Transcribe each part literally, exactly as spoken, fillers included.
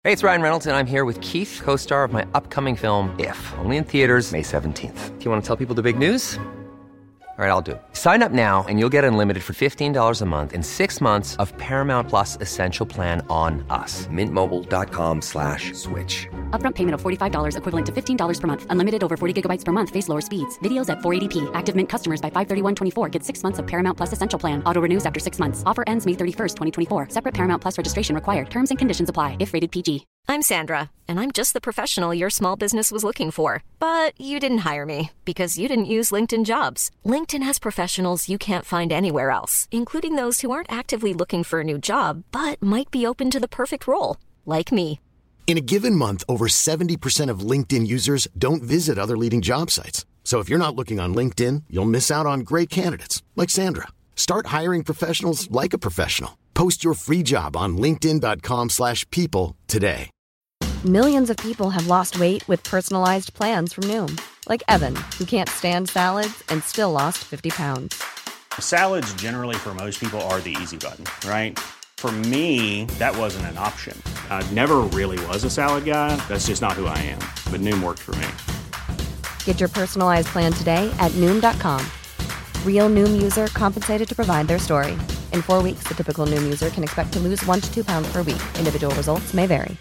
Hey, it's Ryan Reynolds, and I'm here with Keith, co-star of my upcoming film, If, only in theaters May seventeenth. Do you want to tell people the big news? All right, I'll do it. Sign up now and you'll get unlimited for fifteen dollars a month and six months of Paramount Plus Essential Plan on us. Mint Mobile dot com slash switch. Upfront payment of forty-five dollars equivalent to fifteen dollars per month. Unlimited over forty gigabytes per month. Face lower speeds. Videos at four eighty p. Active Mint customers by five thirty-one twenty-four get six months of Paramount Plus Essential Plan. Auto renews after six months. Offer ends May thirty-first, twenty twenty-four. Separate Paramount Plus registration required. Terms and conditions apply if rated P G. I'm Sandra, and I'm just the professional your small business was looking for. But you didn't hire me because you didn't use LinkedIn Jobs. LinkedIn has professionals you can't find anywhere else, including those who aren't actively looking for a new job, but might be open to the perfect role, like me. In a given month, over seventy percent of LinkedIn users don't visit other leading job sites. So if you're not looking on LinkedIn, you'll miss out on great candidates like Sandra. Start hiring professionals like a professional. Post your free job on linkedin dot com slash people today. Millions of people have lost weight with personalized plans from Noom. Like Evan, who can't stand salads and still lost fifty pounds. Salads generally for most people are the easy button, right? For me, that wasn't an option. I never really was a salad guy. That's just not who I am. But Noom worked for me. Get your personalized plan today at Noom dot com. Real Noom user compensated to provide their story. In four weeks, the typical Noom user can expect to lose one to two pounds per week. Individual results may vary.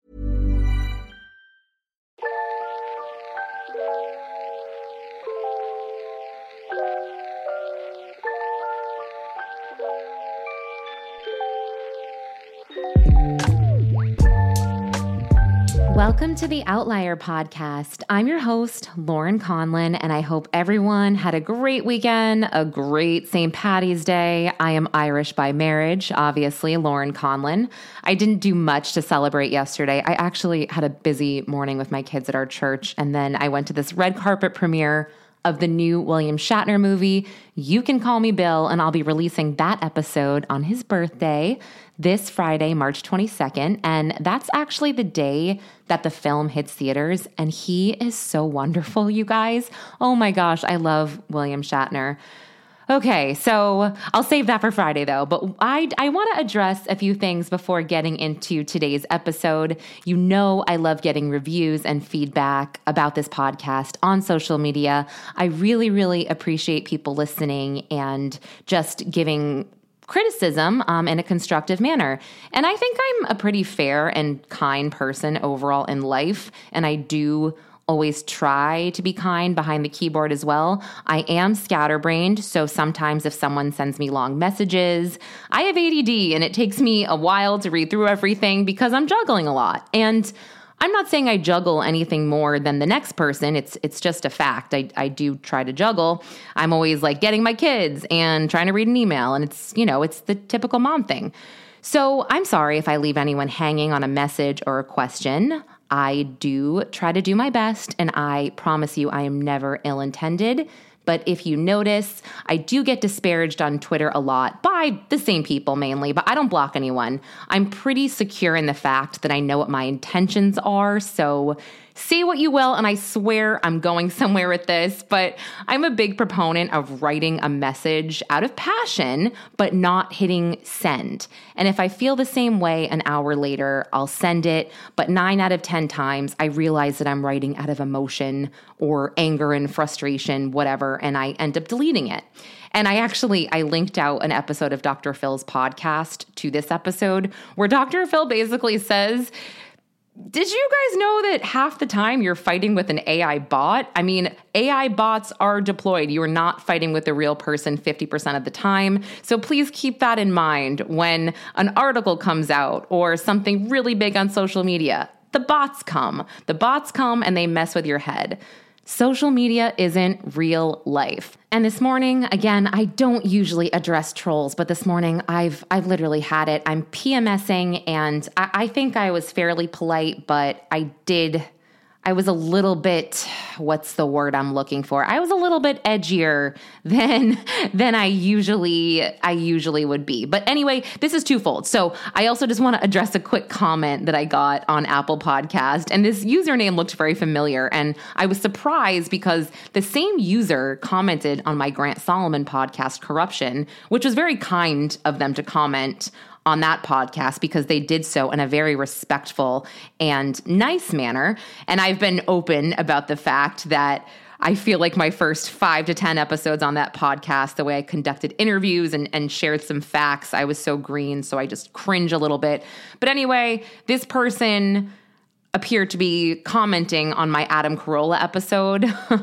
Welcome to the Outlier Podcast. I'm your host, Lauren Conlin, and I hope everyone had a great weekend, a great Saint Paddy's Day. I am Irish by marriage, obviously, Lauren Conlin. I didn't do much to celebrate yesterday. I actually had a busy morning with my kids at our church, and then I went to this red carpet premiere of the new William Shatner movie, You Can Call Me Bill, and I'll be releasing that episode on his birthday this Friday, March twenty-second, and that's actually the day that the film hits theaters, and he is so wonderful, you guys. Oh my gosh, I love William Shatner. Okay, so I'll save that for Friday, though. But I, I want to address a few things before getting into today's episode. You know I love getting reviews and feedback about this podcast on social media. I really, really appreciate people listening and just giving criticism um, in a constructive manner. And I think I'm a pretty fair and kind person overall in life, and I do always try to be kind behind the keyboard as well. I am scatterbrained, so sometimes if someone sends me long messages, I have A D D and it takes me a while to read through everything because I'm juggling a lot. And I'm not saying I juggle anything more than the next person. It's it's just a fact. I, I do try to juggle. I'm always like getting my kids and trying to read an email, and it's, you know, it's the typical mom thing. So I'm sorry if I leave anyone hanging on a message or a question. I do try to do my best, and I promise you I am never ill-intended. But if you notice, I do get disparaged on Twitter a lot by the same people mainly, but I don't block anyone. I'm pretty secure in the fact that I know what my intentions are, so say what you will, and I swear I'm going somewhere with this, but I'm a big proponent of writing a message out of passion, but not hitting send. And if I feel the same way an hour later, I'll send it, but nine out of ten times, I realize that I'm writing out of emotion or anger and frustration, whatever, and I end up deleting it. And I actually, I linked out an episode of Doctor Phil's podcast to this episode where Doctor Phil basically says, did you guys know that half the time you're fighting with an A I bot? I mean, A I bots are deployed. You are not fighting with a real person fifty percent of the time. So please keep that in mind when an article comes out or something really big on social media. The bots come. The bots come and they mess with your head. Social media isn't real life. And this morning, again, I don't usually address trolls, but this morning I've I've literally had it. I'm PMSing, and I, I think I was fairly polite, but I did, I was a little bit, what's the word I'm looking for? I was a little bit edgier than than I usually I usually would be. But anyway, this is twofold. So I also just want to address a quick comment that I got on Apple Podcast. And this username looked very familiar. And I was surprised because the same user commented on my Grant Solomon podcast, Corruption, which was very kind of them to comment on that podcast because they did so in a very respectful and nice manner. And I've been open about the fact that I feel like my first five to ten episodes on that podcast, the way I conducted interviews and, and shared some facts, I was so green, so I just cringe a little bit. But anyway, this person appeared to be commenting on my Adam Carolla episode,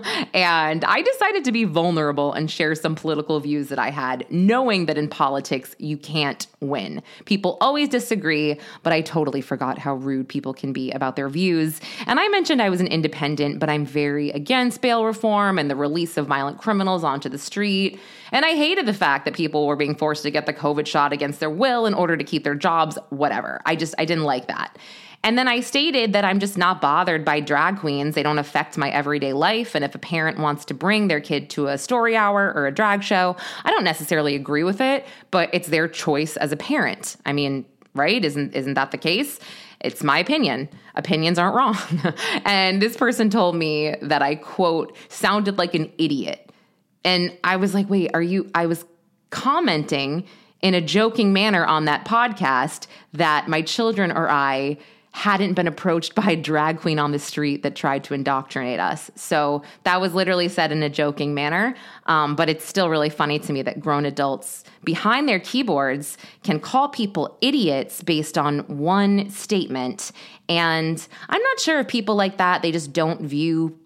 and I decided to be vulnerable and share some political views that I had, knowing that in politics, you can't win. People always disagree, but I totally forgot how rude people can be about their views. And I mentioned I was an independent, but I'm very against bail reform and the release of violent criminals onto the street. And I hated the fact that people were being forced to get the COVID shot against their will in order to keep their jobs, whatever. I just, I didn't like that. And then I stated that I'm just not bothered by drag queens. They don't affect my everyday life. And if a parent wants to bring their kid to a story hour or a drag show, I don't necessarily agree with it, but it's their choice as a parent. I mean, right? Isn't isn't that the case? It's my opinion. Opinions aren't wrong. And this person told me that I, quote, sounded like an idiot. And I was like, wait, are you, I was commenting in a joking manner on that podcast that my children or I hadn't been approached by a drag queen on the street that tried to indoctrinate us. So that was literally said in a joking manner. Um, but it's still really funny to me that grown adults behind their keyboards can call people idiots based on one statement. And I'm not sure if people like that, they just don't view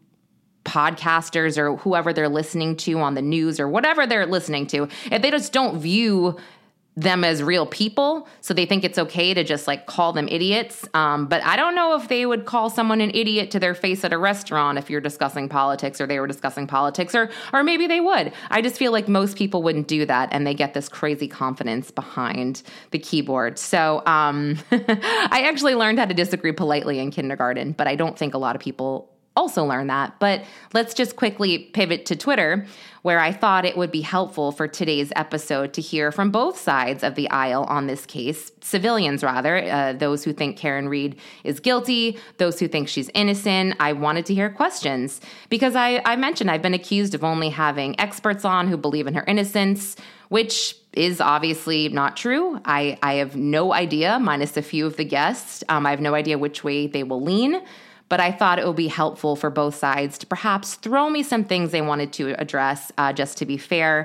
podcasters or whoever they're listening to on the news or whatever they're listening to, if they just don't view them as real people, so they think it's okay to just like call them idiots. Um, but I don't know if they would call someone an idiot to their face at a restaurant if you're discussing politics or they were discussing politics, or or maybe they would. I just feel like most people wouldn't do that, and they get this crazy confidence behind the keyboard. So um, I actually learned how to disagree politely in kindergarten, but I don't think a lot of people also learn that. But let's just quickly pivot to Twitter, where I thought it would be helpful for today's episode to hear from both sides of the aisle on this case, civilians rather, uh, those who think Karen Read is guilty, those who think she's innocent. I wanted to hear questions because I, I mentioned I've been accused of only having experts on who believe in her innocence, which is obviously not true. I, I have no idea, minus a few of the guests. Um, I have no idea which way they will lean. But I thought it would be helpful for both sides to perhaps throw me some things they wanted to address, uh, just to be fair.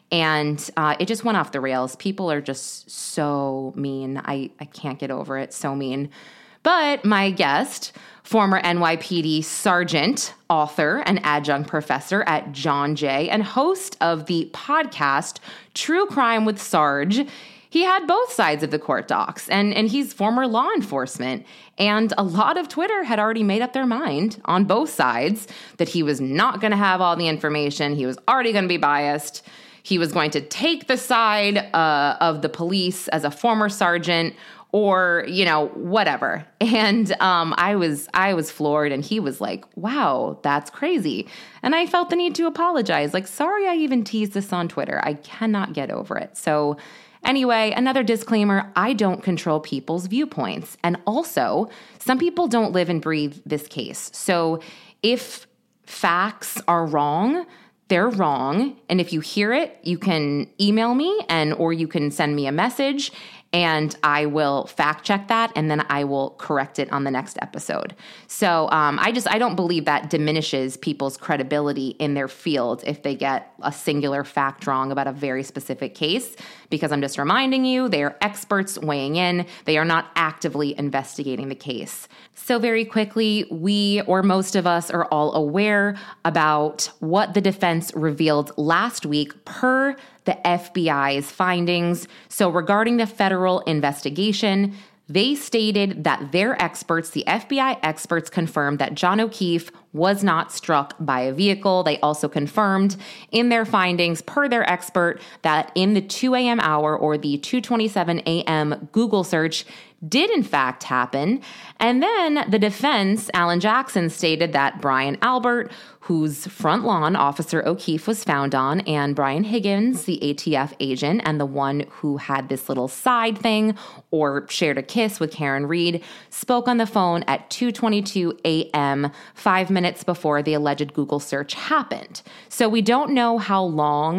And uh, it just went off the rails. People are just so mean. I, I can't get over it. So mean. But my guest, former N Y P D sergeant, author, and adjunct professor at John Jay, and host of the podcast True Crime with Sarge, he had both sides of the court docs, and, and he's former law enforcement. And a lot of Twitter had already made up their mind on both sides that he was not going to have all the information. He was already going to be biased. He was going to take the side uh, of the police as a former sergeant, or, you know, whatever. And um, I was I was floored, and he was like, wow, that's crazy. And I felt the need to apologize. Like, sorry I even teased this on Twitter. I cannot get over it. So anyway, another disclaimer, I don't control people's viewpoints. And also, some people don't live and breathe this case. So if facts are wrong, they're wrong. And if you hear it, you can email me and or you can send me a message, and I will fact check that, and then I will correct it on the next episode. So um, I just, I don't believe that diminishes people's credibility in their field if they get a singular fact wrong about a very specific case, because I'm just reminding you, they are experts weighing in. They are not actively investigating the case. So very quickly, we, or most of us, are all aware about what the defense revealed last week per the F B I's findings. So regarding the federal investigation, they stated that their experts, the F B I experts, confirmed that John O'Keefe was not struck by a vehicle. They also confirmed in their findings, per their expert, that in the two a.m. hour, or the two twenty-seven a.m. Google search, did in fact happen. And then the defense, Alan Jackson, stated that Brian Albert, whose front lawn Officer O'Keefe was found on, and Brian Higgins, the A T F agent, and the one who had this little side thing or shared a kiss with Karen Read, spoke on the phone at two twenty-two a.m., five minutes before the alleged Google search happened. So we don't know how long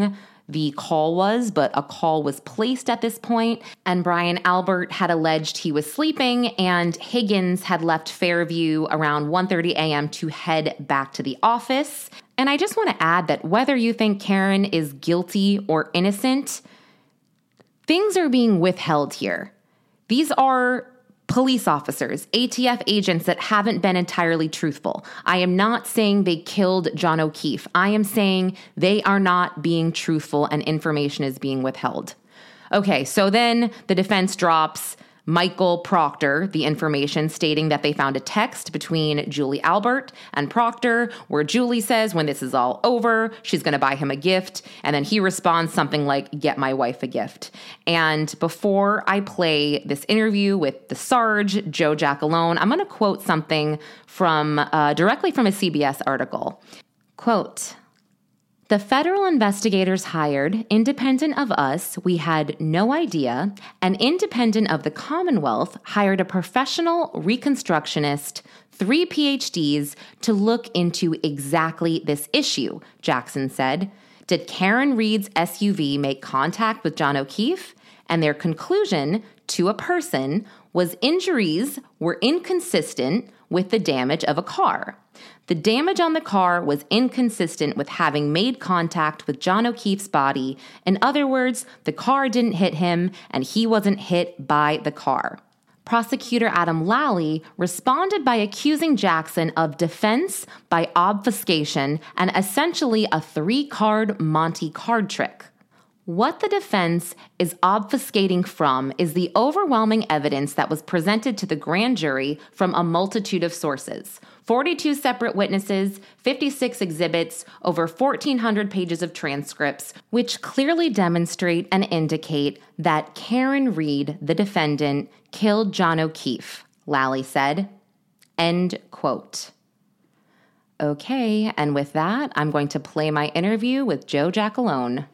the call was, but a call was placed at this point, and Brian Albert had alleged he was sleeping, and Higgins had left Fairview around one thirty a.m. to head back to the office. And I just want to add that whether you think Karen is guilty or innocent, things are being withheld here. These are police officers, A T F agents that haven't been entirely truthful. I am not saying they killed John O'Keefe. I am saying they are not being truthful and information is being withheld. Okay, so then the defense drops Michael Proctor the information stating that they found a text between Julie Albert and Proctor where Julie says when this is all over, she's going to buy him a gift. And then he responds something like, get my wife a gift. And before I play this interview with the Sarge, Joe Giacalone, I'm going to quote something from uh, directly from a C B S article. Quote, the federal investigators hired, independent of us, we had no idea, and independent of the Commonwealth, hired a professional reconstructionist, three P H Ds, to look into exactly this issue, Jackson said. Did Karen Read's S U V make contact with John O'Keefe? And their conclusion, to a person, was injuries were inconsistent with the damage of a car. The damage on the car was inconsistent with having made contact with John O'Keefe's body. In other words, the car didn't hit him and he wasn't hit by the car. Prosecutor Adam Lally responded by accusing Jackson of defense by obfuscation and essentially a three-card Monte card trick. What the defense is obfuscating from is the overwhelming evidence that was presented to the grand jury from a multitude of sources. forty-two separate witnesses, fifty-six exhibits, over fourteen hundred pages of transcripts, which clearly demonstrate and indicate that Karen Read, the defendant, killed John O'Keefe, Lally said. End quote. Okay, and with that, I'm going to play my interview with Joe Giacalone.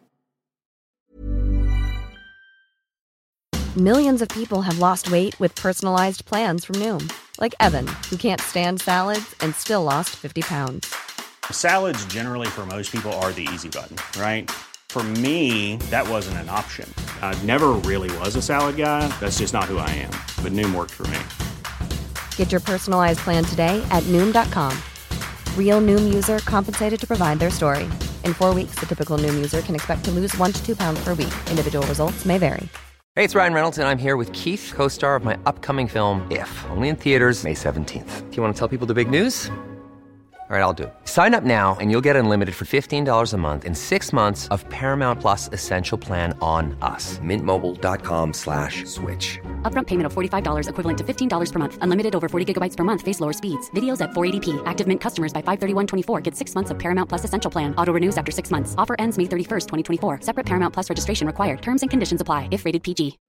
Millions of people have lost weight with personalized plans from Noom. Like Evan, who can't stand salads and still lost fifty pounds. Salads generally for most people are the easy button, right? For me, that wasn't an option. I never really was a salad guy. That's just not who I am. But Noom worked for me. Get your personalized plan today at Noom dot com. Real Noom user compensated to provide their story. In four weeks, the typical Noom user can expect to lose one to two pounds per week. Individual results may vary. Hey, it's Ryan Reynolds, and I'm here with Keith, co-star of my upcoming film, If, only in theaters May seventeenth. Do you want to tell people the big news? All right, I'll do it. Sign up now and you'll get unlimited for fifteen dollars a month and six months of Paramount Plus Essential Plan on us. Mint Mobile dot com slash switch. Upfront payment of forty-five dollars equivalent to fifteen dollars per month. Unlimited over forty gigabytes per month. Face lower speeds. Videos at four eighty p. Active Mint customers by five thirty-one twenty-four get six months of Paramount Plus Essential Plan. Auto renews after six months. Offer ends May thirty-first, twenty twenty-four. Separate Paramount Plus registration required. Terms and conditions apply if rated P G.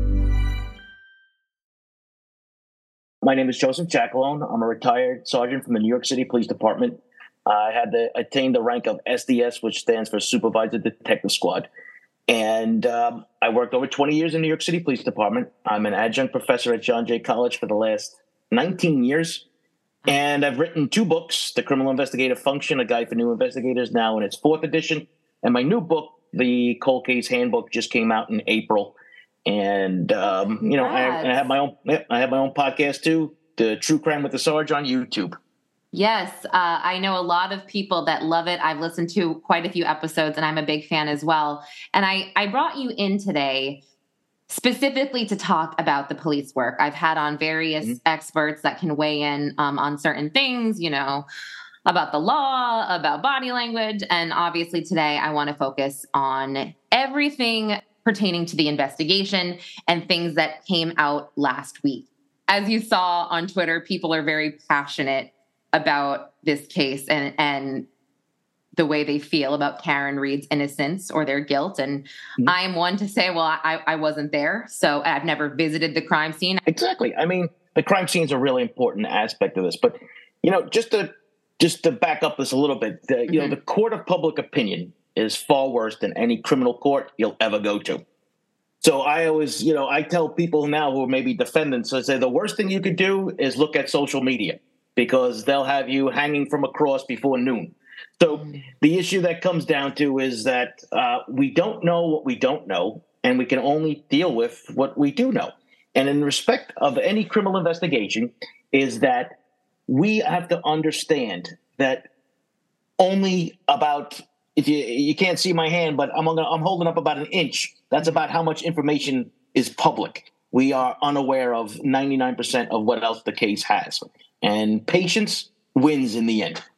My name is Joseph Giacalone. I'm a retired sergeant from the New York City Police Department. I had the, attained the rank of S D S, which stands for Supervisor Detective Squad. And um, I worked over twenty years in the New York City Police Department. I'm an adjunct professor at John Jay College for the last nineteen years. And I've written two books, The Criminal Investigative Function, A Guide for New Investigators, now in its fourth edition. And my new book, The Cold Case Handbook, just came out in April. And, um, you know, I, I have my own, I have my own podcast too, The True Crime with the Sarge on YouTube. Yes, uh, I know a lot of people that love it. I've listened to quite a few episodes and I'm a big fan as well. And I, I brought you in today specifically to talk about the police work. I've had on various mm-hmm. experts that can weigh in um, on certain things, you know, about the law, about body language. And obviously today I want to focus on everything pertaining to the investigation and things that came out last week. As you saw on Twitter, people are very passionate about this case and, and the way they feel about Karen Read's innocence or their guilt. And mm-hmm. I am one to say, well, I, I wasn't there, so I've never visited the crime scene. Exactly. I mean, the crime scene is a really important aspect of this. But, you know, just to just to back up this a little bit, the, mm-hmm. you know, the court of public opinion is far worse than any criminal court you'll ever go to. So I always, you know, I tell people now who are maybe defendants, I say the worst thing you could do is look at social media because they'll have you hanging from a cross before noon. So the issue that comes down to is that uh, we don't know what we don't know, and we can only deal with what we do know. And in respect of any criminal investigation is that we have to understand that only about, if you you can't see my hand, but I'm gonna, I'm holding up about an inch. That's about how much information is public. We are unaware of ninety-nine percent of what else the case has. And patience wins in the end.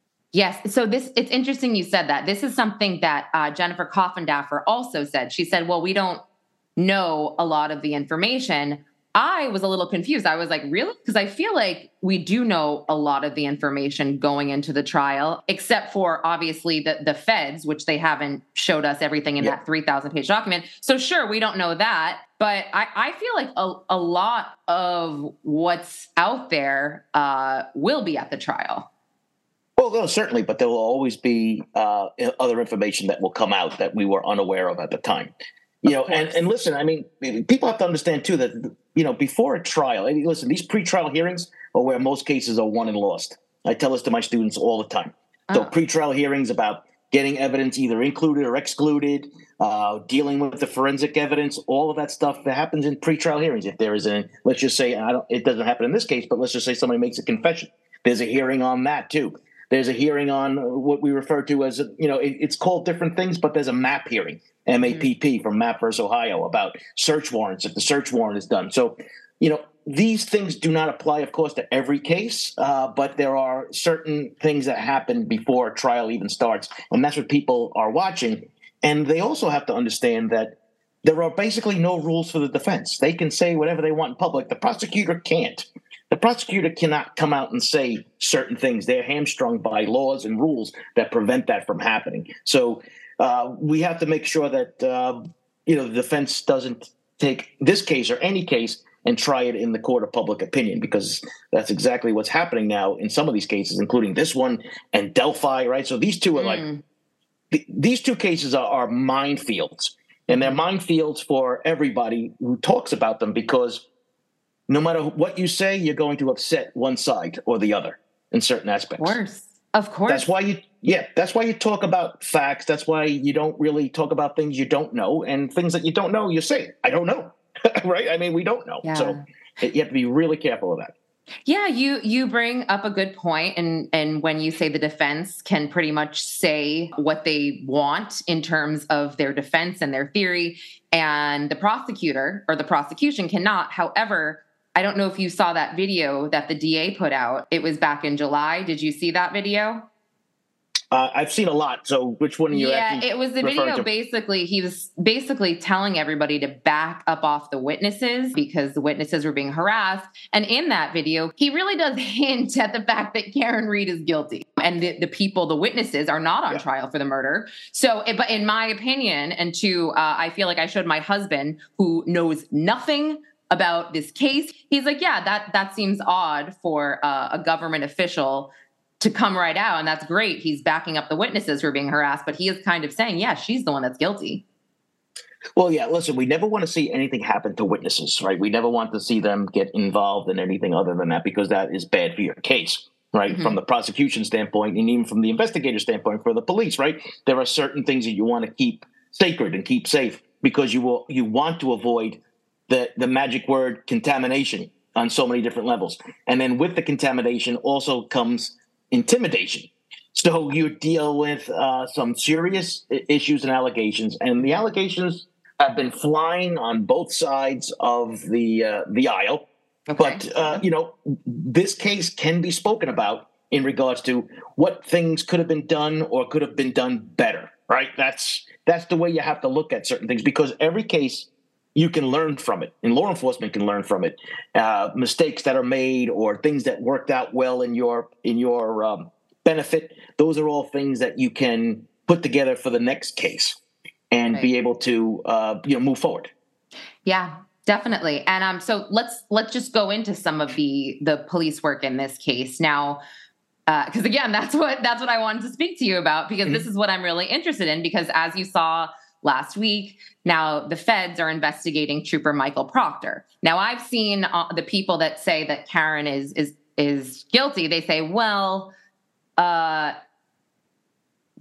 Yes. So this, it's interesting you said that. This is something that uh, Jennifer Coffindaffer also said. She said, well, we don't know a lot of the information. I was a little confused. I was like, really? Because I feel like we do know a lot of the information going into the trial, except for obviously the, the feds, which they haven't showed us everything in yep. that three thousand page document. So sure, we don't know that. But I, I feel like a, a lot of what's out there uh, will be at the trial. Well, no, certainly, but there will always be uh, other information that will come out that we were unaware of at the time. You know, and, and listen, I mean, people have to understand, too, that, you know, before a trial, I mean, listen, these pretrial hearings are where most cases are won and lost. I tell this to my students all the time. So oh. pretrial hearings about getting evidence either included or excluded, uh, dealing with the forensic evidence, all of that stuff that happens in pretrial hearings. If there is an, let's just say, I don't, it doesn't happen in this case, but let's just say somebody makes a confession. There's a hearing on that, too. There's a hearing on what we refer to as, you know, it, it's called different things, but there's a MAP hearing, M A P P, from MAP versus Ohio, about search warrants, if the search warrant is done. So, you know, these things do not apply, of course, to every case, uh, but there are certain things that happen before a trial even starts, and that's what people are watching. And they also have to understand that there are basically no rules for the defense. They can say whatever they want in public. The prosecutor can't. The prosecutor cannot come out and say certain things. They're hamstrung by laws and rules that prevent that from happening. So uh, we have to make sure that, uh, you know, the defense doesn't take this case or any case and try it in the court of public opinion, because that's exactly what's happening now in some of these cases, including this one and Delphi, right? So these two are like, mm. th- these two cases are, are minefields, and they're minefields for everybody who talks about them, because no matter what you say, you're going to upset one side or the other in certain aspects. Of course. Of course. That's why you, yeah, that's why you talk about facts. That's why you don't really talk about things you don't know, and things that you don't know, you say, I don't know. Right? I mean, we don't know. Yeah. So you have to be really careful of that. Yeah, you you bring up a good point, and and when you say the defense can pretty much say what they want in terms of their defense and their theory, and the prosecutor or the prosecution cannot. However, I don't know if you saw that video that the D A put out. It was back in July. Did you see that video? Uh, I've seen a lot. So which one are you Yeah, it was the video. To? Basically, he was basically telling everybody to back up off the witnesses because the witnesses were being harassed. And in that video, he really does hint at the fact that Karen Read is guilty. And the, the people, the witnesses, are not on yeah. trial for the murder. So, but in my opinion, and to, uh, I feel like I showed my husband, who knows nothing about this case, he's like, yeah, that that seems odd for uh, a government official to come right out. And that's great. He's backing up the witnesses who are being harassed, but he is kind of saying, yeah, she's the one that's guilty. Well, yeah, listen, we never want to see anything happen to witnesses, right? We never want to see them get involved in anything other than that, because that is bad for your case, right? Mm-hmm. From the prosecution standpoint, and even from the investigator standpoint for the police, right? There are certain things that you want to keep sacred and keep safe, because you will you want to avoid the, the magic word contamination on so many different levels. And then with the contamination also comes intimidation. So you deal with uh, some serious issues and allegations, and the allegations have been flying on both sides of the uh, the aisle. Okay. But, uh, you know, this case can be spoken about in regards to what things could have been done or could have been done better, right? That's that's the way you have to look at certain things, because every case you can learn from it, and law enforcement can learn from it. Uh, mistakes that are made or things that worked out well in your in your um, benefit, those are all things that you can put together for the next case and right. be able to uh, you know move forward. Yeah, definitely. And um, so let's let's just go into some of the the police work in this case now. Because uh, again, that's what that's what I wanted to speak to you about, because mm-hmm. this is what I'm really interested in. Because as you saw last week, now the feds are investigating Trooper Michael Proctor. Now, I've seen uh, the people that say that Karen is is is guilty. They say, well, uh,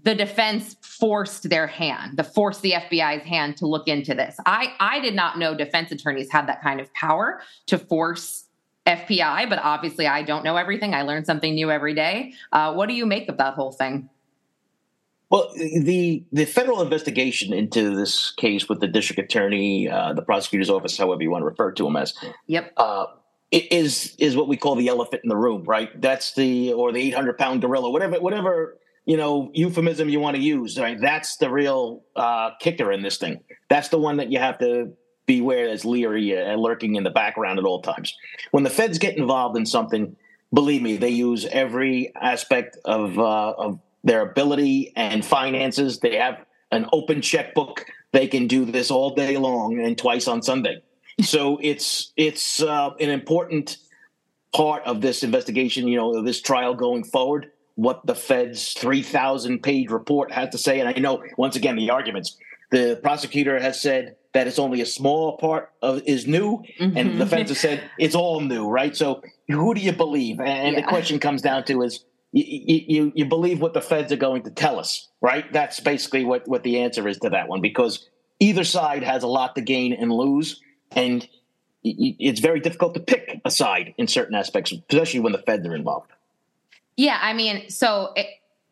the defense forced their hand, the forced the F B I's hand to look into this. I, I did not know defense attorneys had that kind of power to force F B I, but obviously I don't know everything. I learn something new every day. Uh, what do you make of that whole thing? Well, the the federal investigation into this case with the district attorney, uh, the prosecutor's office, however you want to refer to him as, yep, uh, is is what we call the elephant in the room, right? That's the or the eight hundred pound gorilla, whatever whatever you know euphemism you want to use. Right? That's the real uh, kicker in this thing. That's the one that you have to beware as leery and lurking in the background at all times. When the feds get involved in something, believe me, they use every aspect of uh, of their ability and finances. They have an open checkbook. They can do this all day long and twice on Sunday. So it's it's uh, an important part of this investigation, you know, of this trial going forward, what the Fed's three thousand page report has to say. And I know, once again, the arguments. The prosecutor has said that it's only a small part of is new, mm-hmm. and the defense has said it's all new, right? So who do you believe? And yeah. the question comes down to is, You, you you believe what the feds are going to tell us, right? That's basically what, what the answer is to that one, because either side has a lot to gain and lose, and it's very difficult to pick a side in certain aspects, especially when the feds are involved. Yeah, I mean, so it,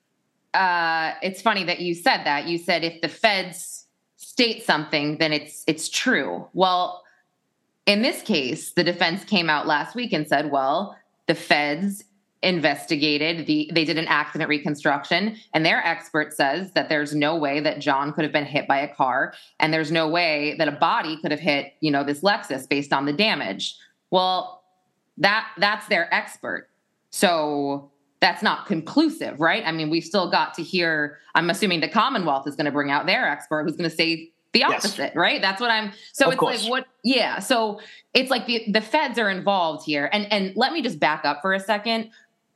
uh, it's funny that you said that. You said if the feds state something, then it's it's true. Well, in this case, the defense came out last week and said, well, the feds investigated the they did an accident reconstruction, and their expert says that there's no way that John could have been hit by a car, and there's no way that a body could have hit, you know, this Lexus based on the damage. Well, that that's their expert. So that's not conclusive, right? I mean, we've still got to hear, I'm assuming the Commonwealth is going to bring out their expert who's going to say the opposite, yes. right? That's what I'm, so of it's course. like, what, yeah. So it's like the, the feds are involved here. And, and let me just back up for a second.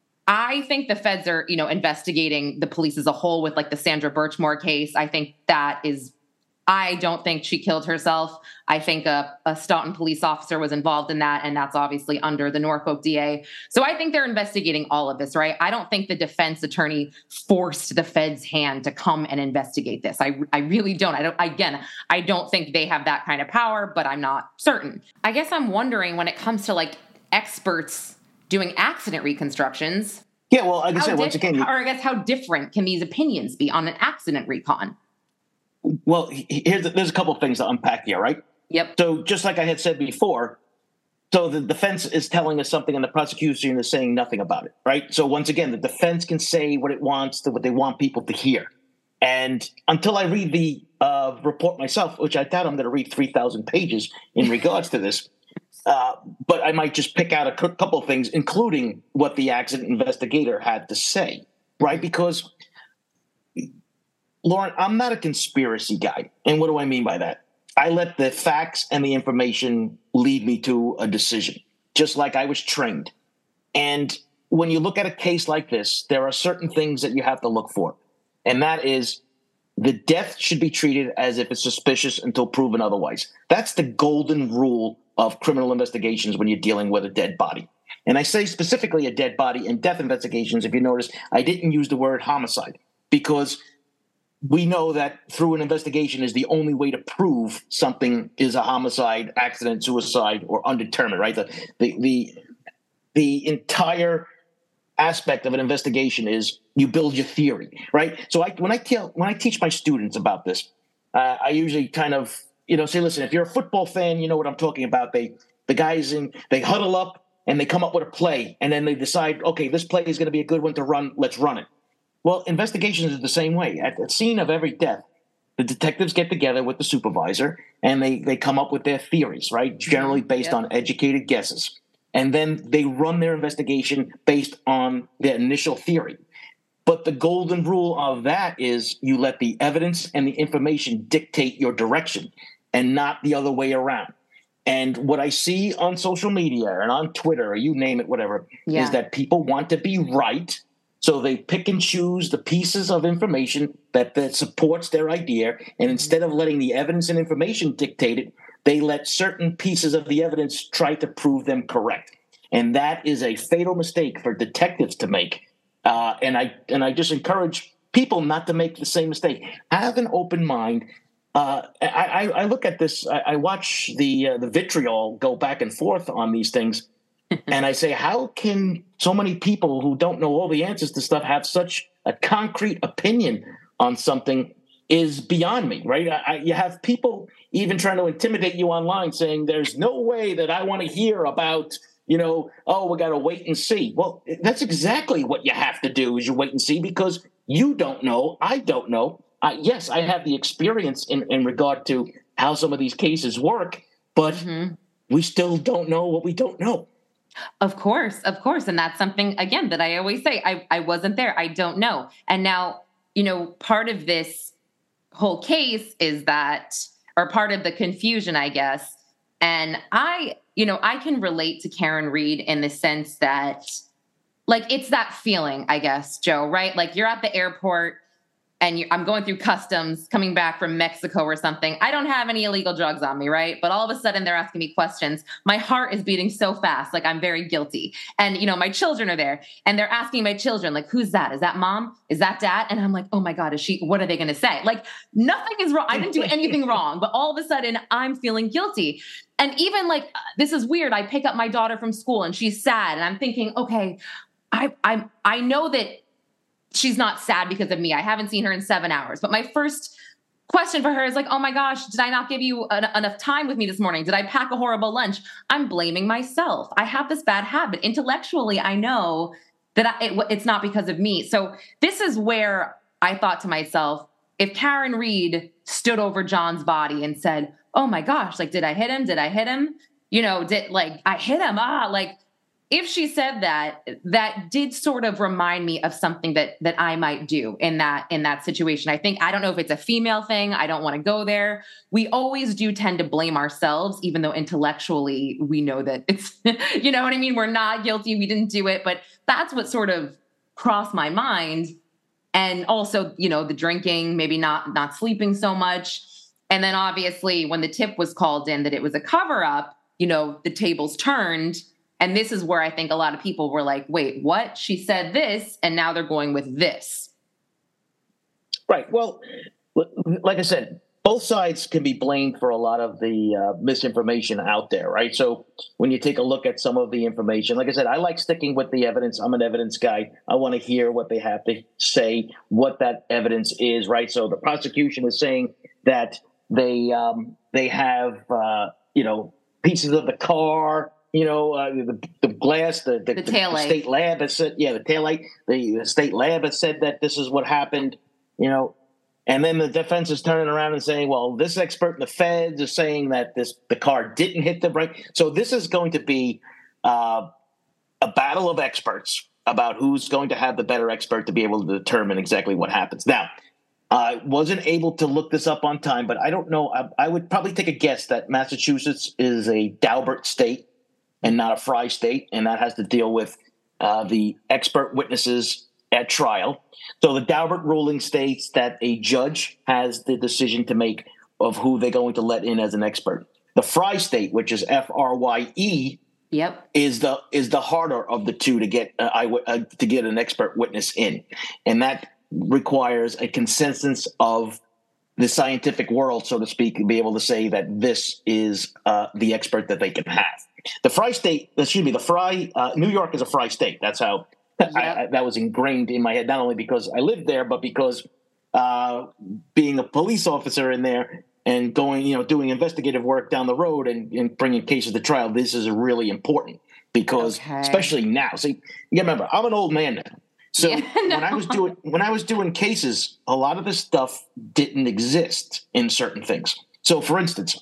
I think the feds are, you know, investigating the police as a whole with like the Sandra Birchmore case. I think that is, I don't think she killed herself. I think a, a Staunton police officer was involved in that, and that's obviously under the Norfolk D A. So I think they're investigating all of this, right? I don't think the defense attorney forced the Fed's hand to come and investigate this. I, I really don't. I don't. Again, I don't think they have that kind of power, but I'm not certain. I guess I'm wondering when it comes to like experts doing accident reconstructions. Yeah, well, like I said, di- once again, you- or I guess how different can these opinions be on an accident recon? Well, here's there's a couple of things to unpack here, right? Yep. So just like I had said before, so the defense is telling us something and the prosecution is saying nothing about it, right? So once again, the defense can say what it wants to what they want people to hear. And until I read the uh, report myself, which I doubt I'm going to read three thousand pages in regards to this, uh, but I might just pick out a c- couple of things, including what the accident investigator had to say, right? Because Lauren, I'm not a conspiracy guy. And what do I mean by that? I let the facts and the information lead me to a decision, just like I was trained. And when you look at a case like this, there are certain things that you have to look for. And that is the death should be treated as if it's suspicious until proven otherwise. That's the golden rule of criminal investigations when you're dealing with a dead body. And I say specifically a dead body in death investigations. If you notice, I didn't use the word homicide because we know that through an investigation is the only way to prove something is a homicide, accident, suicide, or undetermined, right? The the the, the entire aspect of an investigation is you build your theory, right? So I, when I tell when I teach my students about this, uh, I usually kind of you know say, listen, if you're a football fan, you know what I'm talking about. They the guys in they huddle up and they come up with a play, and then they decide, okay, this play is going to be a good one to run. Let's run it. Well, investigations are the same way. At the scene of every death, the detectives get together with the supervisor and they, they come up with their theories, right? Generally based yep. on educated guesses. And then they run their investigation based on their initial theory. But the golden rule of that is you let the evidence and the information dictate your direction and not the other way around. And what I see on social media and on Twitter, or you name it, whatever, yeah. is that people want to be right. So they pick and choose the pieces of information that, that supports their idea. And instead of letting the evidence and information dictate it, they let certain pieces of the evidence try to prove them correct. And that is a fatal mistake for detectives to make. Uh, and I and I just encourage people not to make the same mistake. Have an open mind. Uh, I, I, I look at this. I, I watch the uh, the vitriol go back and forth on these things, and I say, how can so many people who don't know all the answers to stuff have such a concrete opinion on something? Is beyond me, right? I, you have people even trying to intimidate you online, saying there's no way that I want to hear about, you know, oh, we got to wait and see. Well, that's exactly what you have to do is you wait and see because you don't know. I don't know. Uh, yes, I have the experience in, in regard to how some of these cases work, but mm-hmm. we still don't know what we don't know. Of course, of course. And that's something, again, that I always say, I, I wasn't there. I don't know. And now, you know, part of this whole case is that, or part of the confusion, I guess. And I, you know, I can relate to Karen Read in the sense that, like, it's that feeling, I guess, Joe, right? Like you're at the airport and you're, I'm going through customs coming back from Mexico or something. I don't have any illegal drugs on me, right? But all of a sudden they're asking me questions. My heart is beating so fast, like I'm very guilty. And, you know, my children are there and they're asking my children, like, who's that? Is that mom? Is that dad? And I'm like, oh my God, is she, what are they going to say? Like nothing is wrong. I didn't do anything wrong, but all of a sudden I'm feeling guilty. And even like, this is weird. I pick up my daughter from school and she's sad. And I'm thinking, okay, I, I, I know that she's not sad because of me. I haven't seen her in seven hours. But my first question for her is like, oh my gosh, did I not give you an, enough time with me this morning? Did I pack a horrible lunch? I'm blaming myself. I have this bad habit. Intellectually, I know that I, it, it's not because of me. So this is where I thought to myself, if Karen Read stood over John's body and said, oh my gosh, like, did I hit him? Did I hit him? You know, did like, I hit him. Ah, like, if she said that, that did sort of remind me of something that that I might do in that in that situation. I think, I don't know if it's a female thing. I don't want to go there. We always do tend to blame ourselves, even though intellectually we know that it's, you know what I mean? We're not guilty. We didn't do it. But that's what sort of crossed my mind. And also, you know, the drinking, maybe not not sleeping so much. And then obviously when the tip was called in that it was a cover up, you know, the tables turned. And this is where I think a lot of people were like, wait, what? She said this, and now they're going with this. Right. Well, like I said, both sides can be blamed for a lot of the uh, misinformation out there, right? So when you take a look at some of the information, like I said, I like sticking with the evidence. I'm an evidence guy. I want to hear what they have to say, what that evidence is, right? So the prosecution is saying that they um, they have, uh, you know, pieces of the car, you know, uh, the, the glass, the, the, the, the, tail the light. state lab has said, yeah, the taillight, the, the state lab has said that this is what happened, you know, and then the defense is turning around and saying, well, this expert in the feds is saying that this the car didn't hit the brake. So this is going to be uh, a battle of experts about who's going to have the better expert to be able to determine exactly what happens. Now, I wasn't able to look this up on time, but I don't know. I, I would probably take a guess that Massachusetts is a Daubert state and not a Frye state, and that has to deal with uh, the expert witnesses at trial. So the Daubert ruling states that a judge has the decision to make of who they're going to let in as an expert. The Frye state, which is F R Y E, yep, is the is the harder of the two to get uh, I, uh, to get an expert witness in, and that requires a consensus of the scientific world, so to speak, to be able to say that this is uh, the expert that they can have. The Frye state, excuse me, the Frye, uh, New York is a Frye state. That's how yep. I, I, that was ingrained in my head, not only because I lived there, but because uh, being a police officer in there and going, you know, doing investigative work down the road and, and bringing cases to trial, this is really important because, okay. especially now. See, you gotta remember, I'm an old man now. So yeah, no. when I was doing when I was doing cases, a lot of this stuff didn't exist in certain things. So, for instance,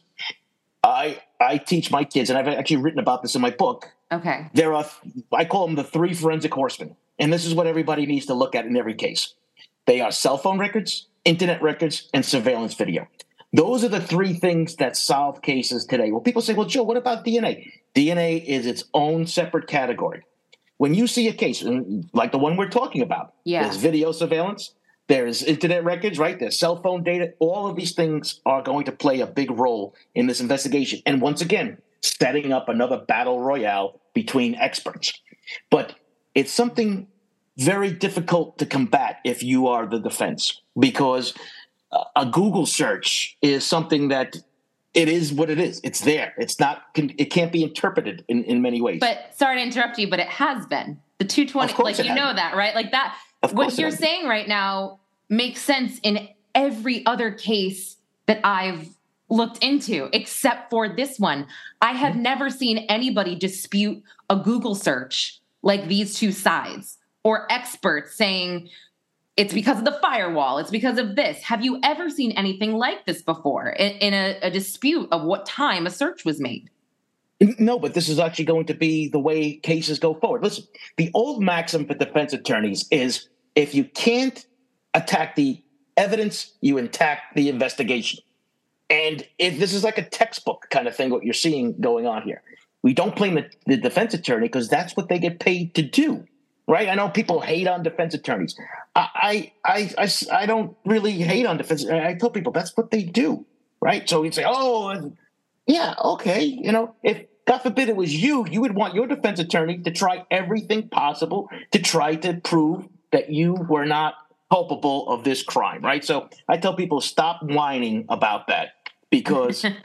I I teach my kids, and I've actually written about this in my book. Okay. There are, I call them the three forensic horsemen, and this is what everybody needs to look at in every case. They are cell phone records, internet records, and surveillance video. Those are the three things that solve cases today. Well, people say, well, Joe, what about D N A? D N A is its own separate category. When you see a case, like the one we're talking about, yeah. there's video surveillance, there's internet records, right? There's cell phone data. All of these things are going to play a big role in this investigation. And once again, setting up another battle royale between experts. But it's something very difficult to combat if you are the defense, because a Google search is something that it is what it is. It's there. It's not, it can't be interpreted in, in many ways. But sorry to interrupt you, but it has been. The two twenty, like you know that, right? Like that, what you're saying right now makes sense in every other case that I've looked into, except for this one. I have mm-hmm. never seen anybody dispute a Google search like these two sides, or experts saying it's because of the firewall, it's because of this. Have you ever seen anything like this before in, in a, a dispute of what time a search was made? No, but this is actually going to be the way cases go forward. Listen, the old maxim for defense attorneys is if you can't attack the evidence, you attack the investigation. And if this is like a textbook kind of thing, what you're seeing going on here. We don't blame the, the defense attorney because that's what they get paid to do, right? I know people hate on defense attorneys. I I I, I, I don't really hate on defense. I tell people that's what they do, right? So you'd say, oh, yeah, okay. You know, if God forbid it was you, you would want your defense attorney to try everything possible to try to prove that you were not culpable of this crime, right? So I tell people, stop whining about that because it,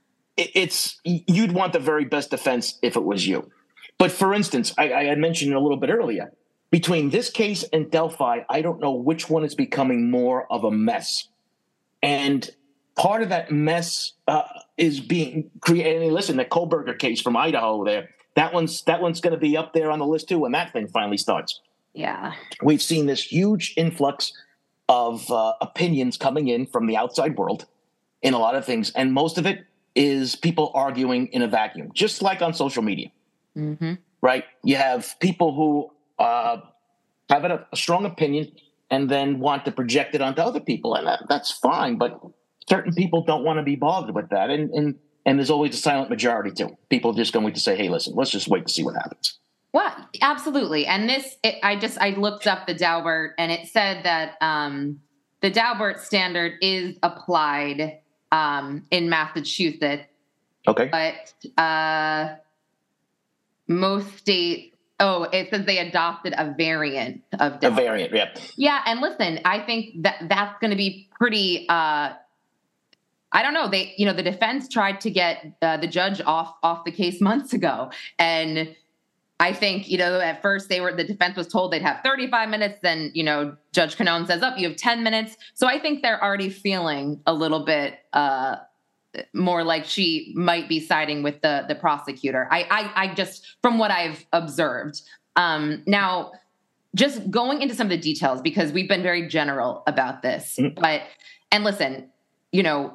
it's you'd want the very best defense if it was you. But for instance, I, I had mentioned a little bit earlier, between this case and Delphi, I don't know which one is becoming more of a mess. And part of that mess uh, is being created. And listen, the Kohlberger case from Idaho there, that one's that one's going to be up there on the list too when that thing finally starts. Yeah. We've seen this huge influx of uh, opinions coming in from the outside world in a lot of things. And most of it is people arguing in a vacuum, just like on social media, mm-hmm. right? You have people who uh, have a, a strong opinion and then want to project it onto other people. And that, that's fine. But certain people don't want to be bothered with that. And, and, and there's always a silent majority too. People just going to say, hey, listen, let's just wait to see what happens. Well, absolutely. And this, it, I just, I looked up the Daubert and it said that um, the Daubert standard is applied um, in Massachusetts. Okay. But uh, most states, oh, it says they adopted a variant of Daubert. A variant, yeah. Yeah. And listen, I think that that's going to be pretty, uh, I don't know. They, you know, the defense tried to get uh, the judge off, off the case months ago. And I think, you know, at first they were, the defense was told they'd have thirty-five minutes. Then, you know, Judge Canone says, up, oh, you have ten minutes. So I think they're already feeling a little bit uh, more like she might be siding with the the prosecutor. I, I, I just, from what I've observed. Um, now, just going into some of the details, because we've been very general about this, mm-hmm. but, and listen, you know,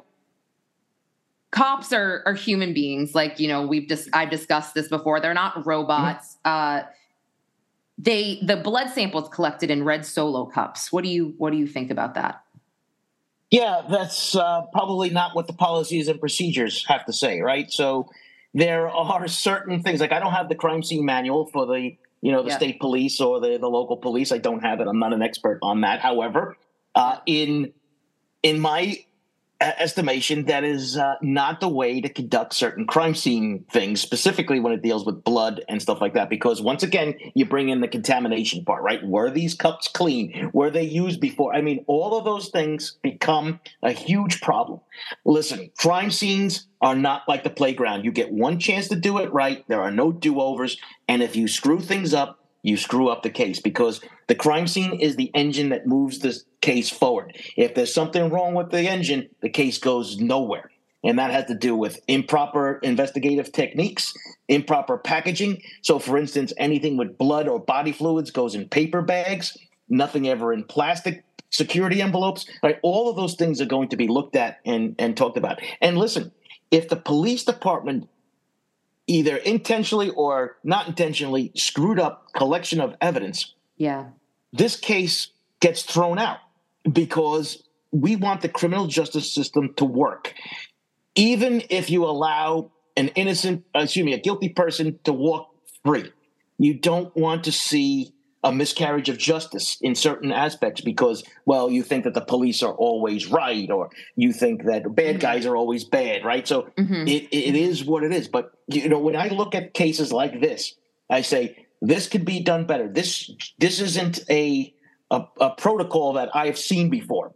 cops are, are human beings. Like, you know, we've just, I've discussed this before. They're not robots. Mm-hmm. Uh, they, the blood samples collected in red Solo cups. What do you, what do you think about that? Yeah, that's uh, probably not what the policies and procedures have to say, right? So there are certain things, like I don't have the crime scene manual for the, you know, the yeah. state police or the, the local police. I don't have it. I'm not an expert on that. However, uh, in, in my estimation, that is uh, not the way to conduct certain crime scene things, specifically when it deals with blood and stuff like that. Because once again, you bring in the contamination part, right? Were these cups clean? Were they used before? I mean, all of those things become a huge problem. Listen, crime scenes are not like the playground. You get one chance to do it right. There are no do-overs. And if you screw things up, you screw up the case, because the crime scene is the engine that moves the case forward. If there's something wrong with the engine, the case goes nowhere. And that has to do with improper investigative techniques, improper packaging. So, for instance, anything with blood or body fluids goes in paper bags, nothing ever in plastic security envelopes. Right? All of those things are going to be looked at and, and talked about. And listen, if the police department either intentionally or not intentionally screwed up collection of evidence, yeah, this case gets thrown out, because we want the criminal justice system to work. Even if you allow an innocent, excuse me, a guilty person to walk free, you don't want to see a miscarriage of justice in certain aspects because, well, you think that the police are always right, or you think that bad guys are always bad, right? So mm-hmm. it, it is what it is. But, you know, when I look at cases like this, I say this could be done better. This this isn't a a, a protocol that I have seen before.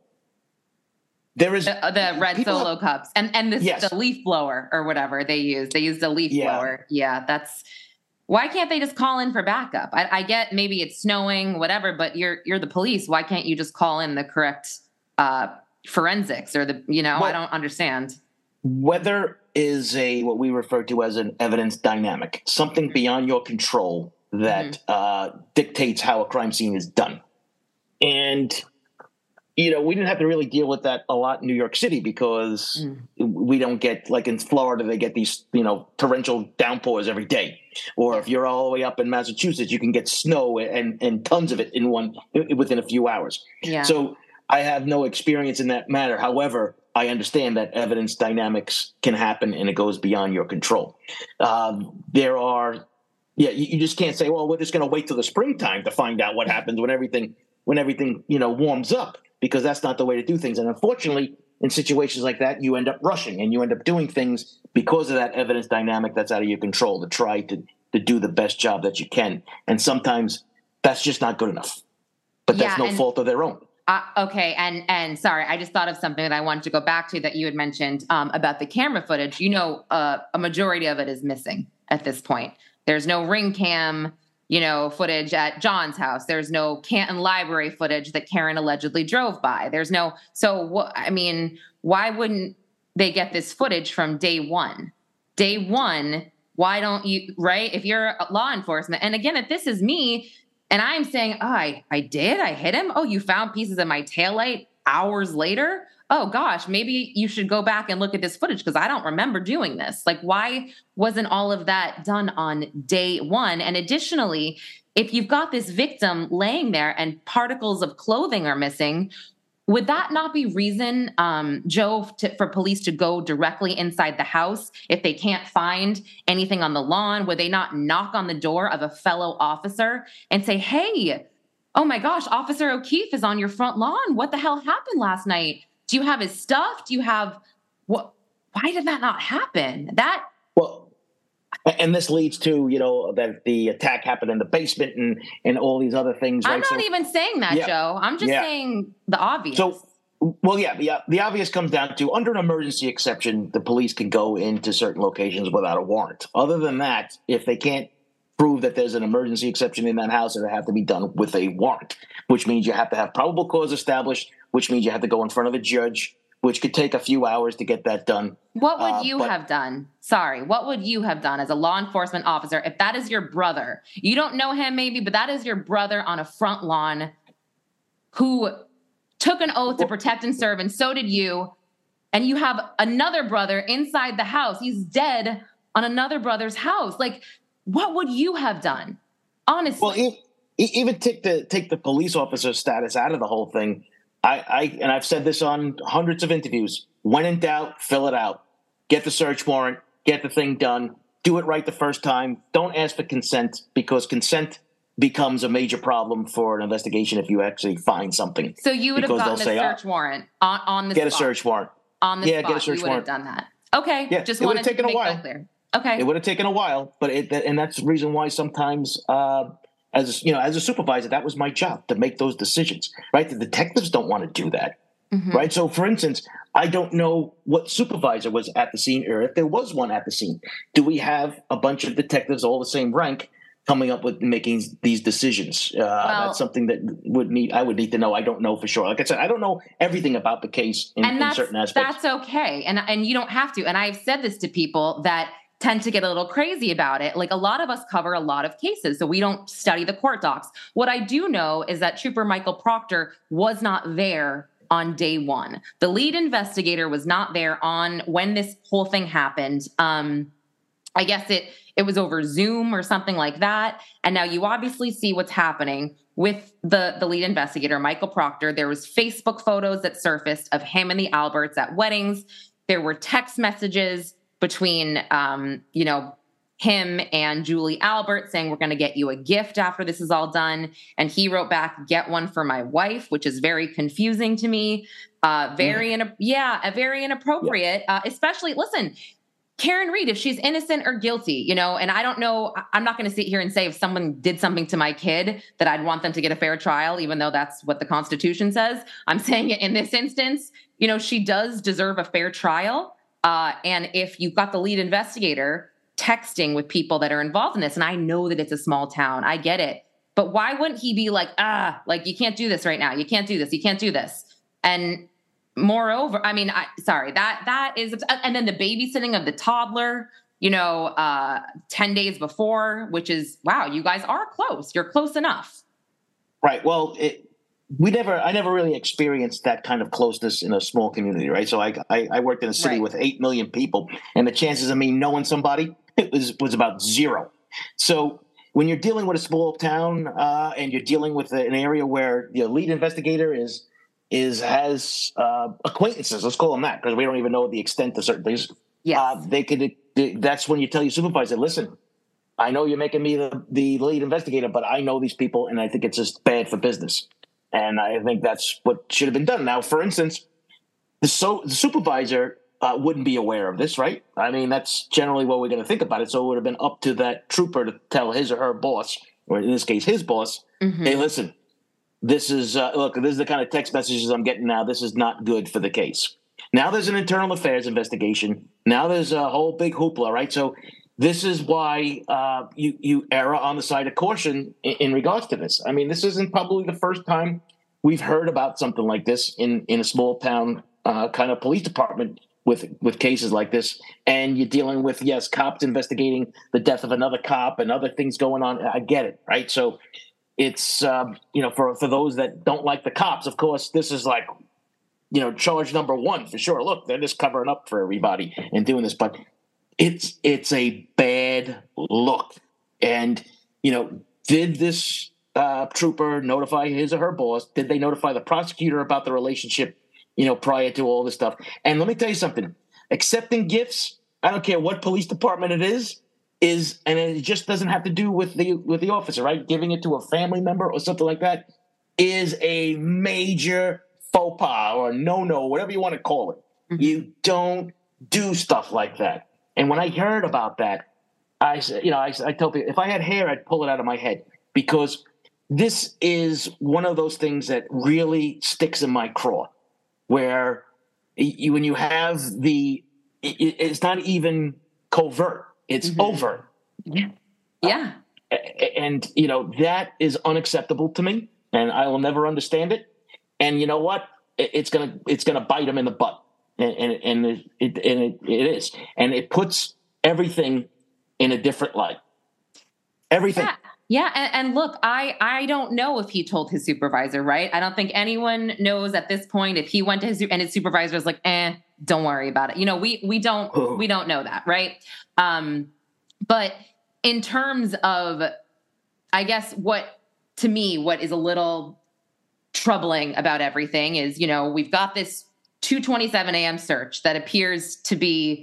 There is the, the red Solo have, cups and and this yes. the leaf blower or whatever they use. They use the leaf yeah. blower. Yeah, that's why can't they just call in for backup? I, I get maybe it's snowing, whatever, but you're you're the police. Why can't you just call in the correct uh, forensics or the you know? Well, I don't understand. Weather is a what we refer to as an evidence dynamic, something beyond your control that mm-hmm. uh, dictates how a crime scene is done. And, you know, we didn't have to really deal with that a lot in New York City because mm. we don't get, like in Florida, they get these, you know, torrential downpours every day. Or if you're all the way up in Massachusetts, you can get snow and, and tons of it in one within a few hours. Yeah. So I have no experience in that matter. However, I understand that evidence dynamics can happen and it goes beyond your control. Um, there are, yeah, you, you just can't say, well, we're just going to wait till the springtime to find out what happens when everything when everything, you know, warms up, because that's not the way to do things. And unfortunately, in situations like that, you end up rushing and you end up doing things because of that evidence dynamic that's out of your control to try to, to do the best job that you can. And sometimes that's just not good enough, but that's yeah, no fault of their own. Uh, okay. And, and sorry, I just thought of something that I wanted to go back to that you had mentioned um, about the camera footage. You know, uh, a majority of it is missing at this point. There's no ring cam, you know, footage at John's house. There's no Canton Library footage that Karen allegedly drove by. There's no, so what, I mean, why wouldn't they get this footage from day one? Day one, why don't you, right? If you're law enforcement, and again, if this is me and I'm saying, oh, I, I did, I hit him. Oh, you found pieces of my taillight hours later. Oh gosh, maybe you should go back and look at this footage because I don't remember doing this. Like, why wasn't all of that done on day one? And additionally, if you've got this victim laying there and particles of clothing are missing, would that not be reason, um, Joe, to, for police to go directly inside the house if they can't find anything on the lawn? Would they not knock on the door of a fellow officer and say, hey, oh my gosh, Officer O'Keefe is on your front lawn. What the hell happened last night? Do you have his stuff? Do you have what? Why did that not happen? That well, and this leads to, you know, that the attack happened in the basement and and all these other things. I'm right? not so, even saying that, yeah, Joe. I'm just yeah. saying the obvious. So, well, yeah, the the obvious comes down to under an emergency exception, the police can go into certain locations without a warrant. Other than that, if they can't prove that there's an emergency exception in that house, it'll have to be done with a warrant, which means you have to have probable cause established, which means you have to go in front of a judge, which could take a few hours to get that done. What would uh, you but, have done? Sorry, what would you have done as a law enforcement officer if that is your brother? You don't know him maybe, but that is your brother on a front lawn who took an oath to protect and serve, and so did you, and you have another brother inside the house. He's dead on another brother's house. Like, what would you have done? Honestly. Well, if, even take the take the police officer status out of the whole thing. I, I and I've said this on hundreds of interviews. When in doubt, fill it out. Get the search warrant. Get the thing done. Do it right the first time. Don't ask for consent, because consent becomes a major problem for an investigation if you actually find something. So you would have gotten a say, search oh, warrant on, on the get spot. a search warrant. On the yeah, spot, get a search you would warrant. have done that. Okay, yeah, just it wanted taken to make a while. that clear. Okay, it would have taken a while, but it, and that's the reason why sometimes, uh, as you know, as a supervisor, that was my job to make those decisions. Right, the detectives don't want to do that. Mm-hmm. Right. So, for instance, I don't know what supervisor was at the scene, or if there was one at the scene. Do we have a bunch of detectives, all the same rank, coming up with making these decisions? Uh, well, that's something that would need. I would need to know. I don't know for sure. Like I said, I don't know everything about the case in, in certain aspects. That's okay, and and you don't have to. And I've said this to people that tend to get a little crazy about it. Like, a lot of us cover a lot of cases, so we don't study the court docs. What I do know is that Trooper Michael Proctor was not there on day one. The lead investigator was not there on when this whole thing happened. Um, I guess it it was over Zoom or something like that. And now you obviously see what's happening with the, the lead investigator, Michael Proctor. There was Facebook photos that surfaced of him and the Alberts at weddings. There were text messages between, um, you know, him and Julie Albert saying, we're going to get you a gift after this is all done. And he wrote back, get one for my wife, which is very confusing to me. Uh, very, mm. in, yeah, a very inappropriate, yeah. uh, especially, listen, Karen Read, if she's innocent or guilty, you know, and I don't know, I'm not going to sit here and say if someone did something to my kid that I'd want them to get a fair trial, even though that's what the Constitution says. I'm saying it in this instance, you know, she does deserve a fair trial. Uh, and if you've got the lead investigator texting with people that are involved in this, and I know that it's a small town, I get it. But why wouldn't he be like, ah, like, you can't do this right now. You can't do this. You can't do this. And moreover, I mean, I, sorry, that that is, and then the babysitting of the toddler, you know, uh, ten days before, which is, wow, you guys are close. You're close enough. Right. Well, it, we never, I never really experienced that kind of closeness in a small community, right? So I, I, I worked in a city right. with eight million people, and the chances of me knowing somebody it was was about zero. So when you're dealing with a small town uh, and you're dealing with an area where the lead investigator is is has uh, acquaintances, let's call them that, because we don't even know the extent of certain things. Yes. Uh, they could. They, that's when you tell your supervisor, listen, I know you're making me the, the lead investigator, but I know these people, and I think it's just bad for business. And I think that's what should have been done. Now, for instance, the, so, the supervisor uh, wouldn't be aware of this, right? I mean, that's generally what we're going to think about it. So it would have been up to that trooper to tell his or her boss, or in this case, his boss, mm-hmm. hey, listen, this is, uh, look, this is the kind of text messages I'm getting now. This is not good for the case. Now there's an internal affairs investigation. Now there's a whole big hoopla, right? So this is why uh, you, you err on the side of caution in, in regards to this. I mean, this isn't probably the first time we've heard about something like this in, in a small town uh, kind of police department with, with cases like this. And you're dealing with, yes, cops investigating the death of another cop and other things going on. I get it, right? So it's, um, you know, for, for those that don't like the cops, of course, this is like, you know, charge number one for sure. Look, they're just covering up for everybody and doing this, but it's it's a bad look. And, you know, did this uh, trooper notify his or her boss? Did they notify the prosecutor about the relationship, you know, prior to all this stuff? And let me tell you something, accepting gifts, I don't care what police department it is, is, and it just doesn't have to do with the with the officer, right? Giving it to a family member or something like that is a major faux pas or no-no, whatever you want to call it. Mm-hmm. You don't do stuff like that. And when I heard about that, I said, you know, I, I told people, if I had hair, I'd pull it out of my head, because this is one of those things that really sticks in my craw, where you, when you have the, it, it's not even covert. It's mm-hmm. overt. Yeah. Yeah. Uh, and, you know, that is unacceptable to me, and I will never understand it. And you know what? It, it's going to it's gonna bite them in the butt. And, and, and, it, it, and it, it is. And it puts everything in a different light. Everything. Yeah. Yeah. And, and look, I, I don't know if he told his supervisor, right? I don't think anyone knows at this point if he went to his, and his supervisor was like, eh, don't worry about it. You know, we, we don't, oh. we don't know that. Right. Um, but in terms of, I guess what, to me, what is a little troubling about everything is, you know, we've got this two twenty-seven a.m. search that appears to be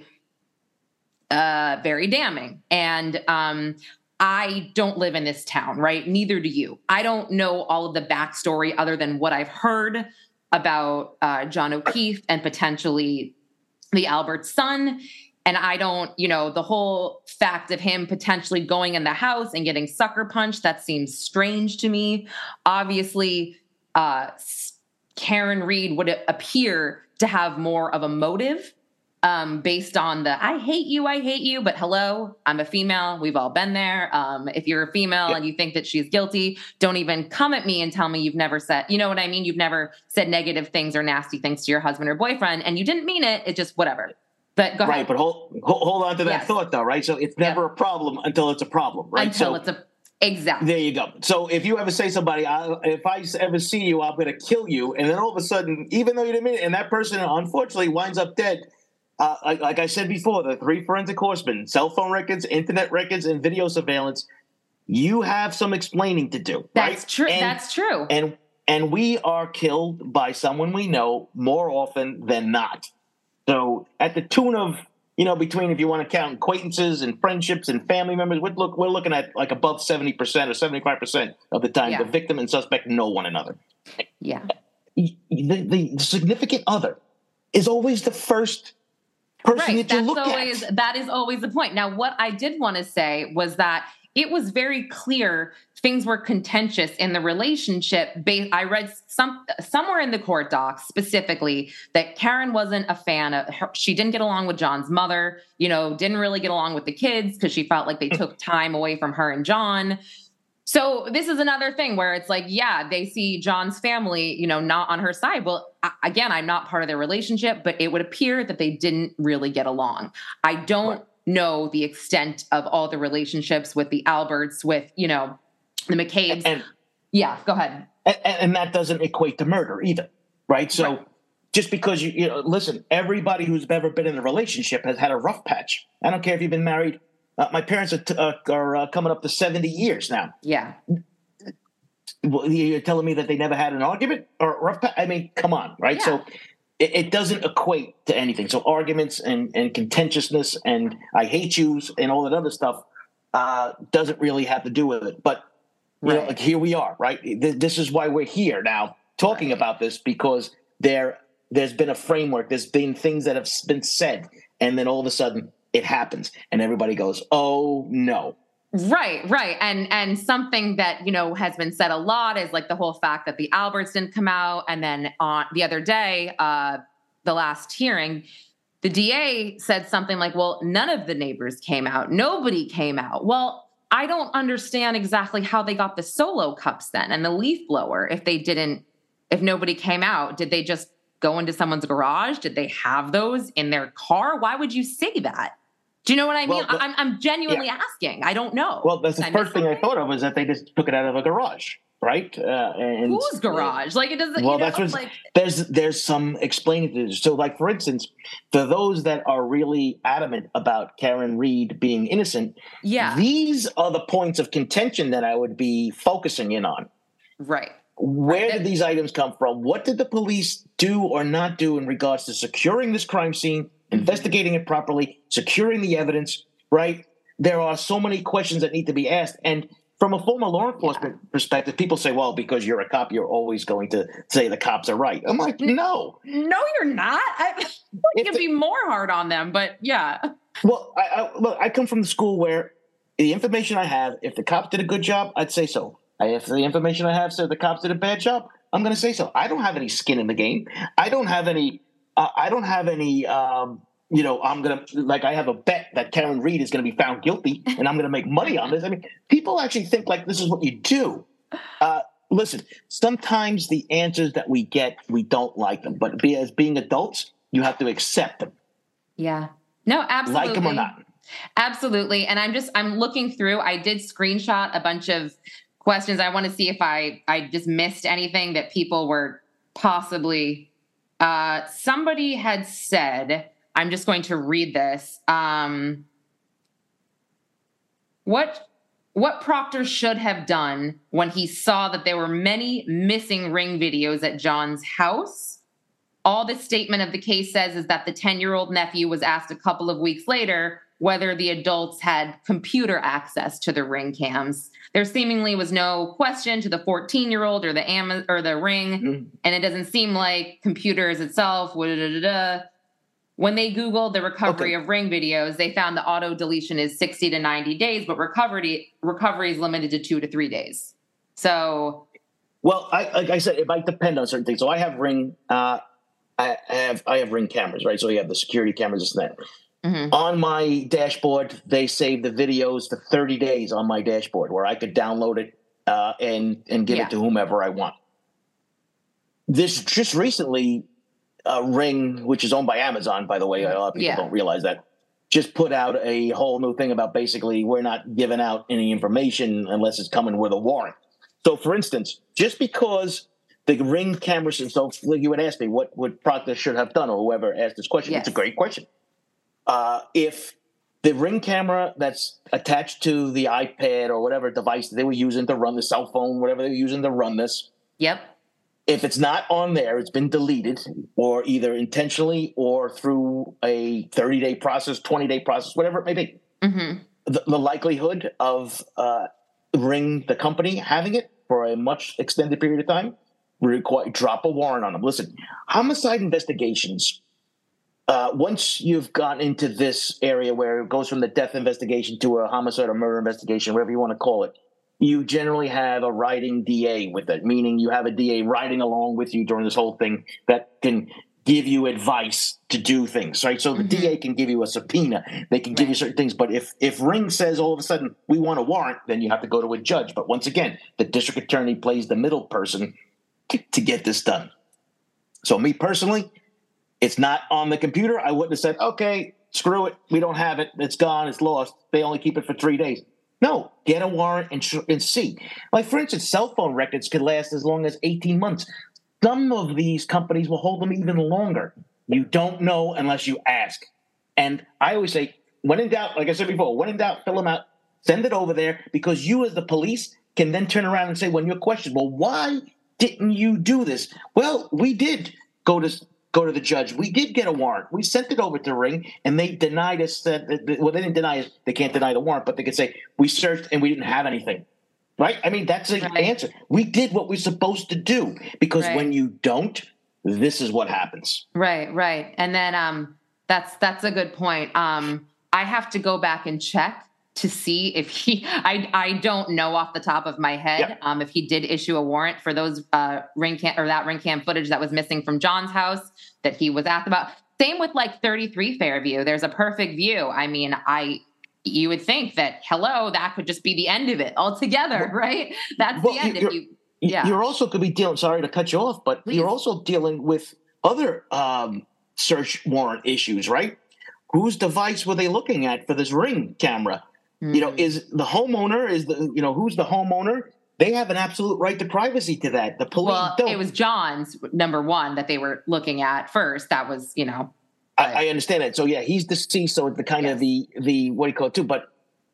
uh, very damning. And um, I don't live in this town, right? Neither do you. I don't know all of the backstory other than what I've heard about uh, John O'Keefe and potentially the Albert son. And I don't, you know, the whole fact of him potentially going in the house and getting sucker punched, that seems strange to me. Obviously, uh, Karen Read would appear to have more of a motive um, based on the, I hate you, I hate you, but hello, I'm a female. We've all been there. Um, if you're a female yeah. and you think that she's guilty, don't even come at me and tell me you've never said, you know what I mean? You've never said negative things or nasty things to your husband or boyfriend, and you didn't mean it. It just whatever. But go ahead. Right, but hold, hold on to that yes. thought, though, right? So it's never yep. a problem until it's a problem, right? Until so, it's a exactly. There you go. So if you ever say to somebody, I, if I ever see you, I'm going to kill you, and then all of a sudden, even though you didn't mean it, and that person unfortunately winds up dead, uh, like, like I said before, the three forensic horsemen, cell phone records, internet records, and video surveillance, you have some explaining to do. That's right? true. And, That's true. And and we are killed by someone we know more often than not. So at the tune of, you know, between, if you want to count acquaintances and friendships and family members, we're, look, we're looking at like above seventy percent or seventy-five percent of the time, yeah. the victim and suspect know one another. Yeah. The, the significant other is always the first person right. that you That's look always, at. That is always the point. Now, what I did want to say was that it was very clear things were contentious in the relationship. I read some somewhere in the court docs specifically that Karen wasn't a fan of her. She didn't get along with John's mother, you know, didn't really get along with the kids because she felt like they took time away from her and John. So this is another thing where it's like, yeah, they see John's family, you know, not on her side. Well, I, again, I'm not part of their relationship, but it would appear that they didn't really get along. I don't right. know the extent of all the relationships with the Alberts, with, you know, the McCabe's. And, yeah, go ahead. And, and that doesn't equate to murder either, right? So right. just because you, you know, listen, everybody who's ever been in a relationship has had a rough patch. I don't care if you've been married. Uh, my parents are, t- uh, are uh, coming up to seventy years now. Yeah. Well, you're telling me that they never had an argument or rough patch? I mean, come on, right? Yeah. So it, it doesn't equate to anything. So arguments and, and contentiousness and I hate yous and all that other stuff uh, doesn't really have to do with it. But you right. know, like here we are, right? This is why we're here now talking right. about this, because there, there's been a framework. There's been things that have been said, and then all of a sudden it happens, and everybody goes, "Oh no!" Right, right, and and something that you know has been said a lot is like the whole fact that the Alberts didn't come out, and then on the other day, uh, the last hearing, the D A said something like, "Well, none of the neighbors came out. Nobody came out." Well, I don't understand exactly how they got the solo cups then and the leaf blower if they didn't, if nobody came out. Did they just go into someone's garage? Did they have those in their car? Why would you say that? Do you know what I mean? Well, the, I'm, I'm genuinely yeah. asking. I don't know. Well, that's the Did first I thing I thought of was that they just took it out of a garage, right? Uh, and whose garage? Like it doesn't. Well, you know, that's what's, like there's there's some explaining to this. So, like for instance, for those that are really adamant about Karen Read being innocent, yeah, these are the points of contention that I would be focusing in on. Right. Where right. did these items come from? What did the police do or not do in regards to securing this crime scene, investigating it properly, securing the evidence, right? There are so many questions that need to be asked. And from a former law enforcement yeah. perspective, people say, well, because you're a cop, you're always going to say the cops are right. I'm like, no. No, you're not. I you can be more hard on them, but yeah. Well, I, I, look, I come from the school where the information I have, if the cops did a good job, I'd say so. If the information I have said the cops did a bad job, I'm going to say so. I don't have any skin in the game. I don't have any, uh, I don't have any, um, you know, I'm going to, like I have a bet that Karen Read is going to be found guilty and I'm going to make money on this. I mean, people actually think like this is what you do. Uh, listen, sometimes the answers that we get, we don't like them, but be, as being adults, you have to accept them. Yeah. No, absolutely. Like them or not. Absolutely. And I'm just, I'm looking through, I did screenshot a bunch of questions. I want to see if I, I just missed anything that people were possibly, uh, somebody had said, I'm just going to read this. Um, what, what Proctor should have done when he saw that there were many missing ring videos at John's house. All the statement of the case says is that the ten-year-old nephew was asked a couple of weeks later whether the adults had computer access to the ring cams. There seemingly was no question to the fourteen-year-old or the Am- or the ring, mm-hmm. and it doesn't seem like computers itself. When they Googled the recovery okay. of ring videos, they found the auto deletion is sixty to ninety days, but recovery recovery is limited to two to three days. So, well, I, like I said, it might depend on certain things. So I have ring, uh, I have I have ring cameras, right? So you have the security cameras, this and that. Mm-hmm. On my dashboard, they save the videos for thirty days on my dashboard, where I could download it uh, and and give yeah. it to whomever I want. This just recently. Uh, Ring, which is owned by Amazon, by the way, a lot of people yeah. don't realize that, just put out a whole new thing about basically we're not giving out any information unless it's coming with a warrant. So, for instance, just because the Ring cameras, and so like you would ask me what would Proctor should have done, or whoever asked this question, yes. it's a great question. Uh, if the Ring camera that's attached to the iPad or whatever device they were using to run the cell phone, whatever they were using to run this, yep. if it's not on there, it's been deleted, or either intentionally or through a thirty-day process, twenty-day process, whatever it may be. Mm-hmm. The, the likelihood of uh, Ring, the company, having it for a much extended period of time, require drop a warrant on them. Listen, homicide investigations uh, once you've gotten into this area where it goes from the death investigation to a homicide or murder investigation, whatever you want to call it, you generally have a riding D A with it, meaning you have a D A riding along with you during this whole thing that can give you advice to do things, right? So the mm-hmm. D A can give you a subpoena. They can right. give you certain things. But if, if Ring says all of a sudden, we want a warrant, then you have to go to a judge. But once again, the district attorney plays the middle person to, to get this done. So me personally, it's not on the computer. I wouldn't have said, okay, screw it. We don't have it. It's gone. It's lost. They only keep it for three days. No, get a warrant and, sh- and see. Like, for instance, cell phone records could last as long as eighteen months. Some of these companies will hold them even longer. You don't know unless you ask. And I always say, when in doubt, like I said before, when in doubt, fill them out, send it over there, because you as the police can then turn around and say, when you're questioned, well, why didn't you do this? Well, we did go to go to the judge. We did get a warrant. We sent it over to Ring, and they denied us that, well, they didn't deny it. They can't deny the warrant, but they could say, we searched and we didn't have anything. Right? I mean, that's the right. answer. We did what we're supposed to do, because right. when you don't, this is what happens. Right, right. And then um, that's that's a good point. Um, I have to go back and check to see if he, I I don't know off the top of my head yeah. um, if he did issue a warrant for those uh, ring cam or that ring cam footage that was missing from John's house that he was asked about. Same with like thirty-three Fairview. There's a perfect view. I mean, I... you would think that, hello, that could just be the end of it altogether, right? That's well, the end. If you, yeah. You're also could be dealing, sorry to cut you off, but Please. You're also dealing with other um, search warrant issues, right? Whose device were they looking at for this Ring camera? Mm. You know, is the homeowner, is the, you know, who's the homeowner? They have an absolute right to privacy to that. The police well, don't. It was John's, number one, that they were looking at first. That was, you know. I, I understand that. So yeah, he's deceased. So the kind yes. of the, the, what do you call it too? But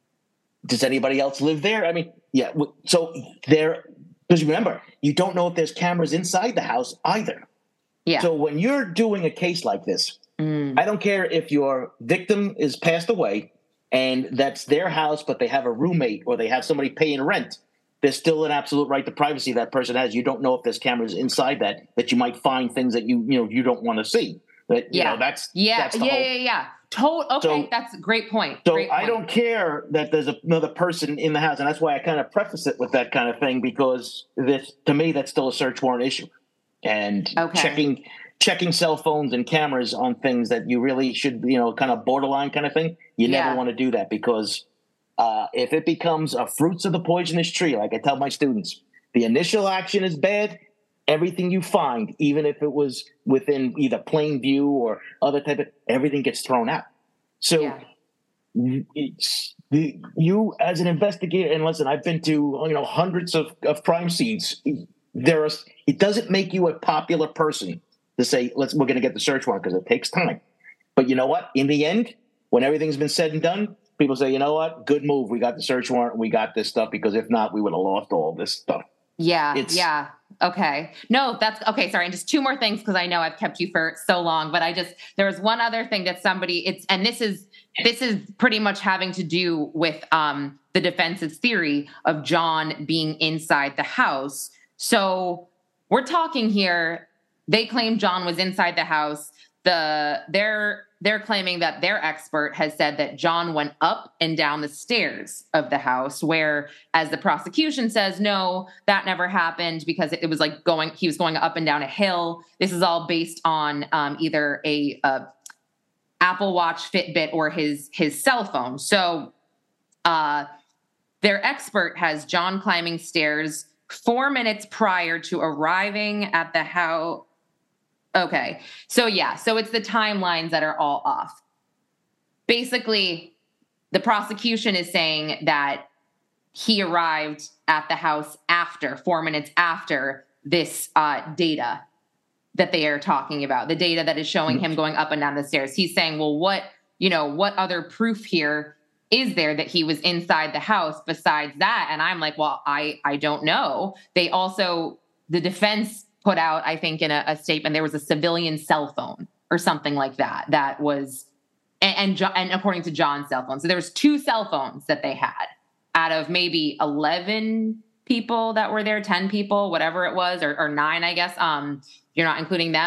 does anybody else live there? I mean, yeah. So there, because remember, you don't know if there's cameras inside the house either. Yeah. So when you're doing a case like this, mm. I don't care if your victim is passed away and that's their house, but they have a roommate or they have somebody paying rent. There's still an absolute right to privacy that person has. You don't know if there's cameras inside that, that you might find things that you, you know, you don't want to see. But, you yeah. know, that's yeah, that's the yeah, whole, yeah, yeah. To- okay, so, that's a great point. So great I point. don't care that there's another person in the house, and that's why I kind of preface it with that kind of thing, because this, to me, that's still a search warrant issue. And okay. checking checking cell phones and cameras on things that you really should, you know, kind of borderline kind of thing, you yeah. never want to do that, because uh, if it becomes a fruits of the poisonous tree, like I tell my students, the initial action is bad. Everything you find, even if it was within either plain view or other type of, everything gets thrown out. So yeah. it's, the, you as an investigator, and listen, I've been to, you know, hundreds of, of crime scenes. There is, it doesn't make you a popular person to say, let's, we're going to get the search warrant, because it takes time. But you know what? In the end, when everything's been said and done, people say, you know what? Good move. We got the search warrant. We got this stuff, because if not, we would have lost all this stuff. Yeah. It's, yeah. Okay. No, that's okay. Sorry. And just two more things, because I know I've kept you for so long, but I just, there was one other thing that somebody, it's, and this is, this is pretty much having to do with um, the defense's theory of John being inside the house. So we're talking here, they claim John was inside the house. The, they're, they're claiming that their expert has said that John went up and down the stairs of the house, where, as the prosecution says, no, that never happened, because it, it was like going, he was going up and down a hill. This is all based on um, either a, a Apple Watch, Fitbit, or his, his cell phone. So uh, their expert has John climbing stairs four minutes prior to arriving at the house. Okay. So yeah, so it's the timelines that are all off. Basically, the prosecution is saying that he arrived at the house after, four minutes after this uh, data that they are talking about, the data that is showing him going up and down the stairs. He's saying, well, what, you know, what other proof here is there that he was inside the house besides that? And I'm like, well, I, I don't know. They also, the defense put out, I think, in a, a statement, there was a civilian cell phone or something like that. That was, and, and and according to John's cell phone, so there was two cell phones that they had out of maybe eleven people that were there, ten people, whatever it was, or, or nine, I guess. Um, you're not including them.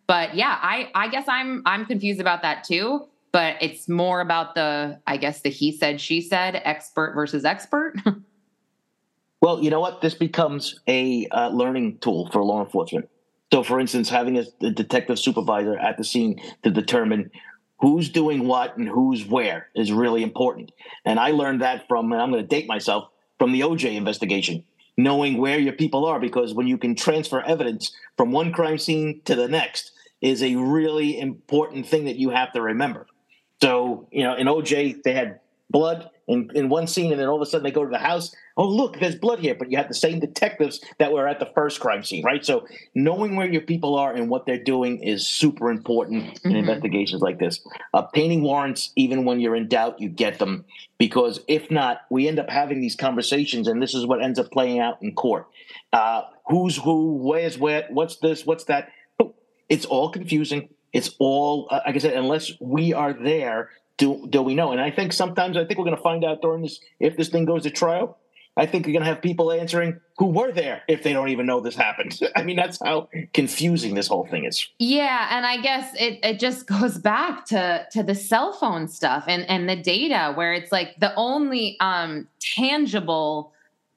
But yeah, I, I guess I'm, I'm confused about that too, but it's more about the, I guess the he said, she said, expert versus expert. Well, you know what? This becomes a uh, learning tool for law enforcement. So, for instance, having a, a detective supervisor at the scene to determine who's doing what and who's where is really important. And I learned that from, and I'm going to date myself, from the O J investigation, knowing where your people are, because when you can transfer evidence from one crime scene to the next is a really important thing that you have to remember. So, you know, in O J, they had blood in, in one scene, and then all of a sudden they go to the house. Oh, look, there's blood here. But you have the same detectives that were at the first crime scene, right? So knowing where your people are and what they're doing is super important mm-hmm. in investigations like this. Obtaining warrants, even when you're in doubt, you get them. Because if not, we end up having these conversations, and this is what ends up playing out in court. Uh, who's who, where's where, what's this, what's that? It's all confusing. It's all, uh, like I said, unless we are there, do, do we know? And I think sometimes, I think we're going to find out during this, if this thing goes to trial, I think you're going to have people answering who were there if they don't even know this happened. I mean, that's how confusing this whole thing is. Yeah. And I guess it, it just goes back to, to the cell phone stuff and, and the data, where it's like the only um, tangible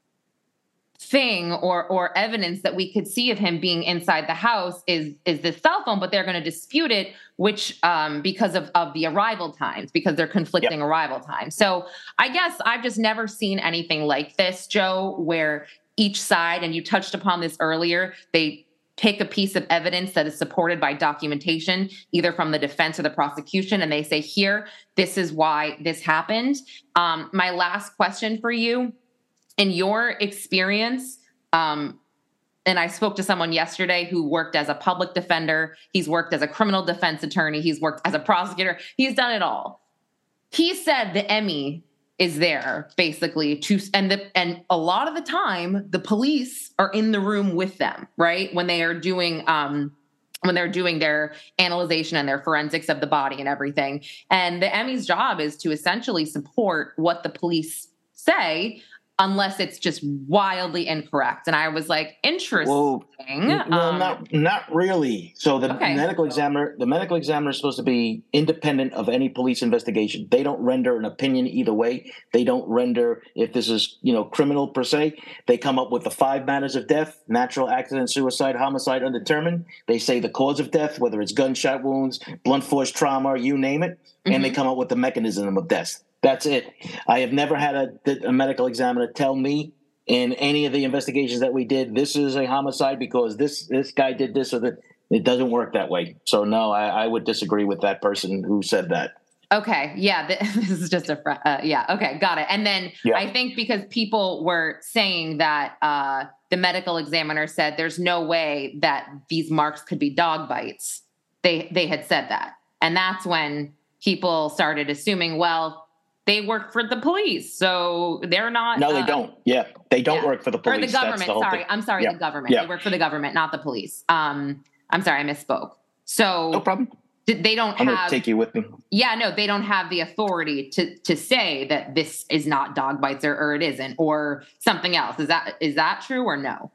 thing or or evidence that we could see of him being inside the house is is the cell phone, but they're going to dispute it, which um, because of, of the arrival times, because they're conflicting yep. arrival times. So I guess I've just never seen anything like this, Joe, where each side, and you touched upon this earlier, they take a piece of evidence that is supported by documentation, either from the defense or the prosecution, and they say, here, this is why this happened. Um, my last question for you, in your experience, um, and I spoke to someone yesterday who worked as a public defender. He's worked as a criminal defense attorney. He's worked as a prosecutor. He's done it all. He said the Emmy is there basically to, and the, and a lot of the time the police are in the room with them, right? When they are doing, um, when they're doing their analyzation and their forensics of the body and everything. And the Emmy's job is to essentially support what the police say, unless it's just wildly incorrect. And I was like, interesting. Well, well um, not not really. So the okay. medical examiner, the medical examiner is supposed to be independent of any police investigation. They don't render an opinion either way. They don't render if this is, you know, criminal per se. They come up with the five manners of death: natural accident, suicide, homicide, undetermined. They say the cause of death, whether it's gunshot wounds, blunt force trauma, you name it, mm-hmm. and they come up with the mechanism of death. That's it. I have never had a, a medical examiner tell me in any of the investigations that we did, this is a homicide because this this guy did this or that. It doesn't work that way. So, no, I, I would disagree with that person who said that. Okay. Yeah. This is just a, fr- uh, yeah. Okay. Got it. And then yeah. I think because people were saying that uh, the medical examiner said there's no way that these marks could be dog bites. They, they had said that. And that's when people started assuming, well, they work for the police, so they're not. No, they uh, don't. Yeah, they don't yeah. work for the police. Or the government. The sorry, thing. I'm sorry, yeah. the government. Yeah. They work for the government, not the police. Um, I'm sorry, I misspoke. So no problem. They don't I'm have. gonna take you with me. Yeah, no, they don't have the authority to to say that this is not dog bites or, or it isn't or something else. Is that is that true or no?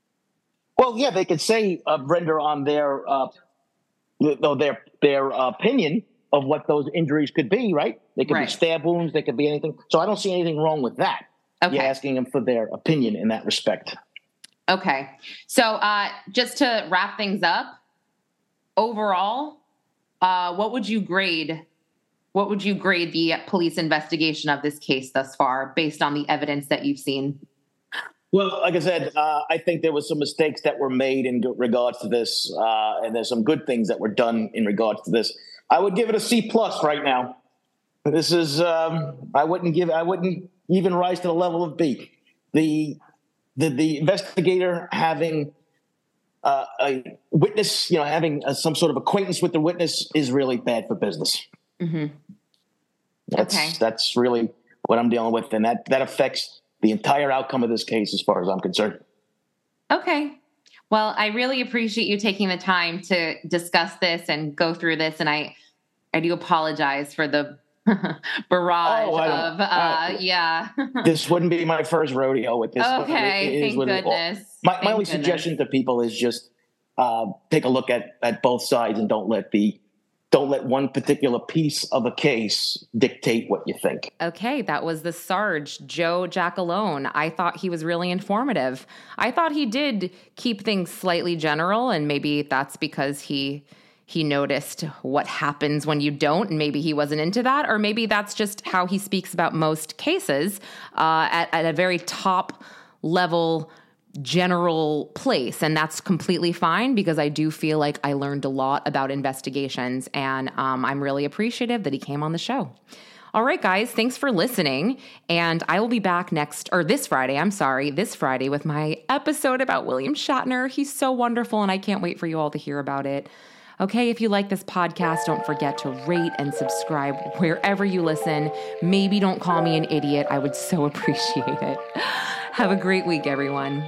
Well, yeah, they could say uh, render on their uh, their their uh, opinion of what those injuries could be, right? They could right. be stab wounds. They could be anything. So I don't see anything wrong with that. Okay. You're asking them for their opinion in that respect. Okay. So uh, just to wrap things up, overall, uh, what would you grade? What would you grade the police investigation of this case thus far based on the evidence that you've seen? Well, like I said, uh, I think there was some mistakes that were made in regards to this, uh, and there's some good things that were done in regards to this. I would give it a C plus right now. This is um, I wouldn't give I wouldn't even rise to the level of B. The the the investigator having uh, a witness, you know, having uh, some sort of acquaintance with the witness is really bad for business. Mm-hmm. That's okay. that's really what I'm dealing with, and that that affects the entire outcome of this case, as far as I'm concerned. Okay. Well, I really appreciate you taking the time to discuss this and go through this. And I, I do apologize for the barrage oh, of, uh, uh, yeah. This wouldn't be my first rodeo with this. Okay. Thank goodness. My, Thank my only goodness. suggestion to people is just uh, take a look at, at both sides and don't let the don't let one particular piece of a case dictate what you think. Okay, that was the Sarge, Joe Giacalone. I thought he was really informative. I thought he did keep things slightly general, and maybe that's because he he noticed what happens when you don't, and maybe he wasn't into that, or maybe that's just how he speaks about most cases uh, at, at a very top level general place. And that's completely fine, because I do feel like I learned a lot about investigations, and um, I'm really appreciative that he came on the show. All right, guys, thanks for listening. And I will be back next, or this Friday, I'm sorry, this Friday with my episode about William Shatner. He's so wonderful, and I can't wait for you all to hear about it. Okay, if you like this podcast, don't forget to rate and subscribe wherever you listen. Maybe don't call me an idiot. I would so appreciate it. Have a great week, everyone.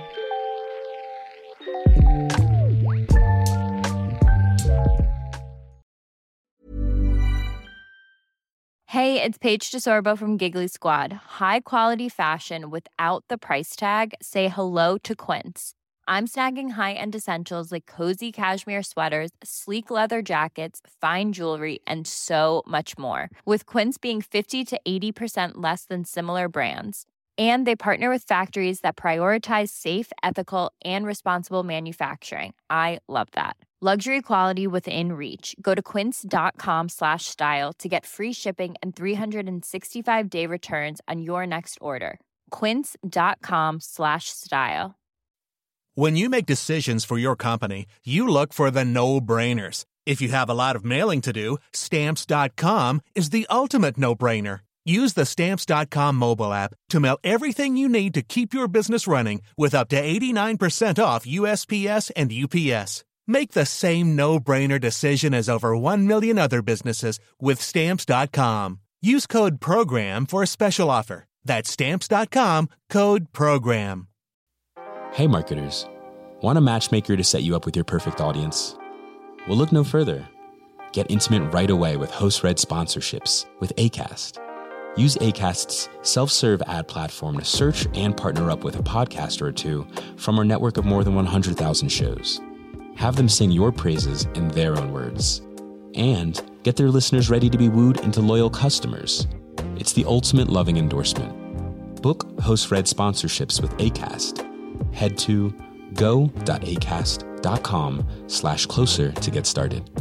Hey, it's Paige DeSorbo from Giggly Squad. High quality fashion without the price tag. Say hello to Quince. I'm snagging high-end essentials like cozy cashmere sweaters, sleek leather jackets, fine jewelry, and so much more. With Quince being fifty to eighty percent less than similar brands. And they partner with factories that prioritize safe, ethical, and responsible manufacturing. I love that. Luxury quality within reach. Go to quince.com slash style to get free shipping and three sixty-five day returns on your next order. Quince.com slash style. When you make decisions for your company, you look for the no-brainers. If you have a lot of mailing to do, Stamps dot com is the ultimate no-brainer. Use the Stamps dot com mobile app to mail everything you need to keep your business running with up to eighty-nine percent off U S P S and U P S. Make the same no-brainer decision as over one million other businesses with Stamps dot com. Use code PROGRAM for a special offer. That's Stamps dot com, code PROGRAM. Hey marketers, want a matchmaker to set you up with your perfect audience? Well, look no further. Get intimate right away with host-read sponsorships with Acast. Use Acast's self-serve ad platform to search and partner up with a podcaster or two from our network of more than one hundred thousand shows. Have them sing your praises in their own words. And get their listeners ready to be wooed into loyal customers. It's the ultimate loving endorsement. Book host-read sponsorships with Acast. Head to go.acast.com slash closer to get started.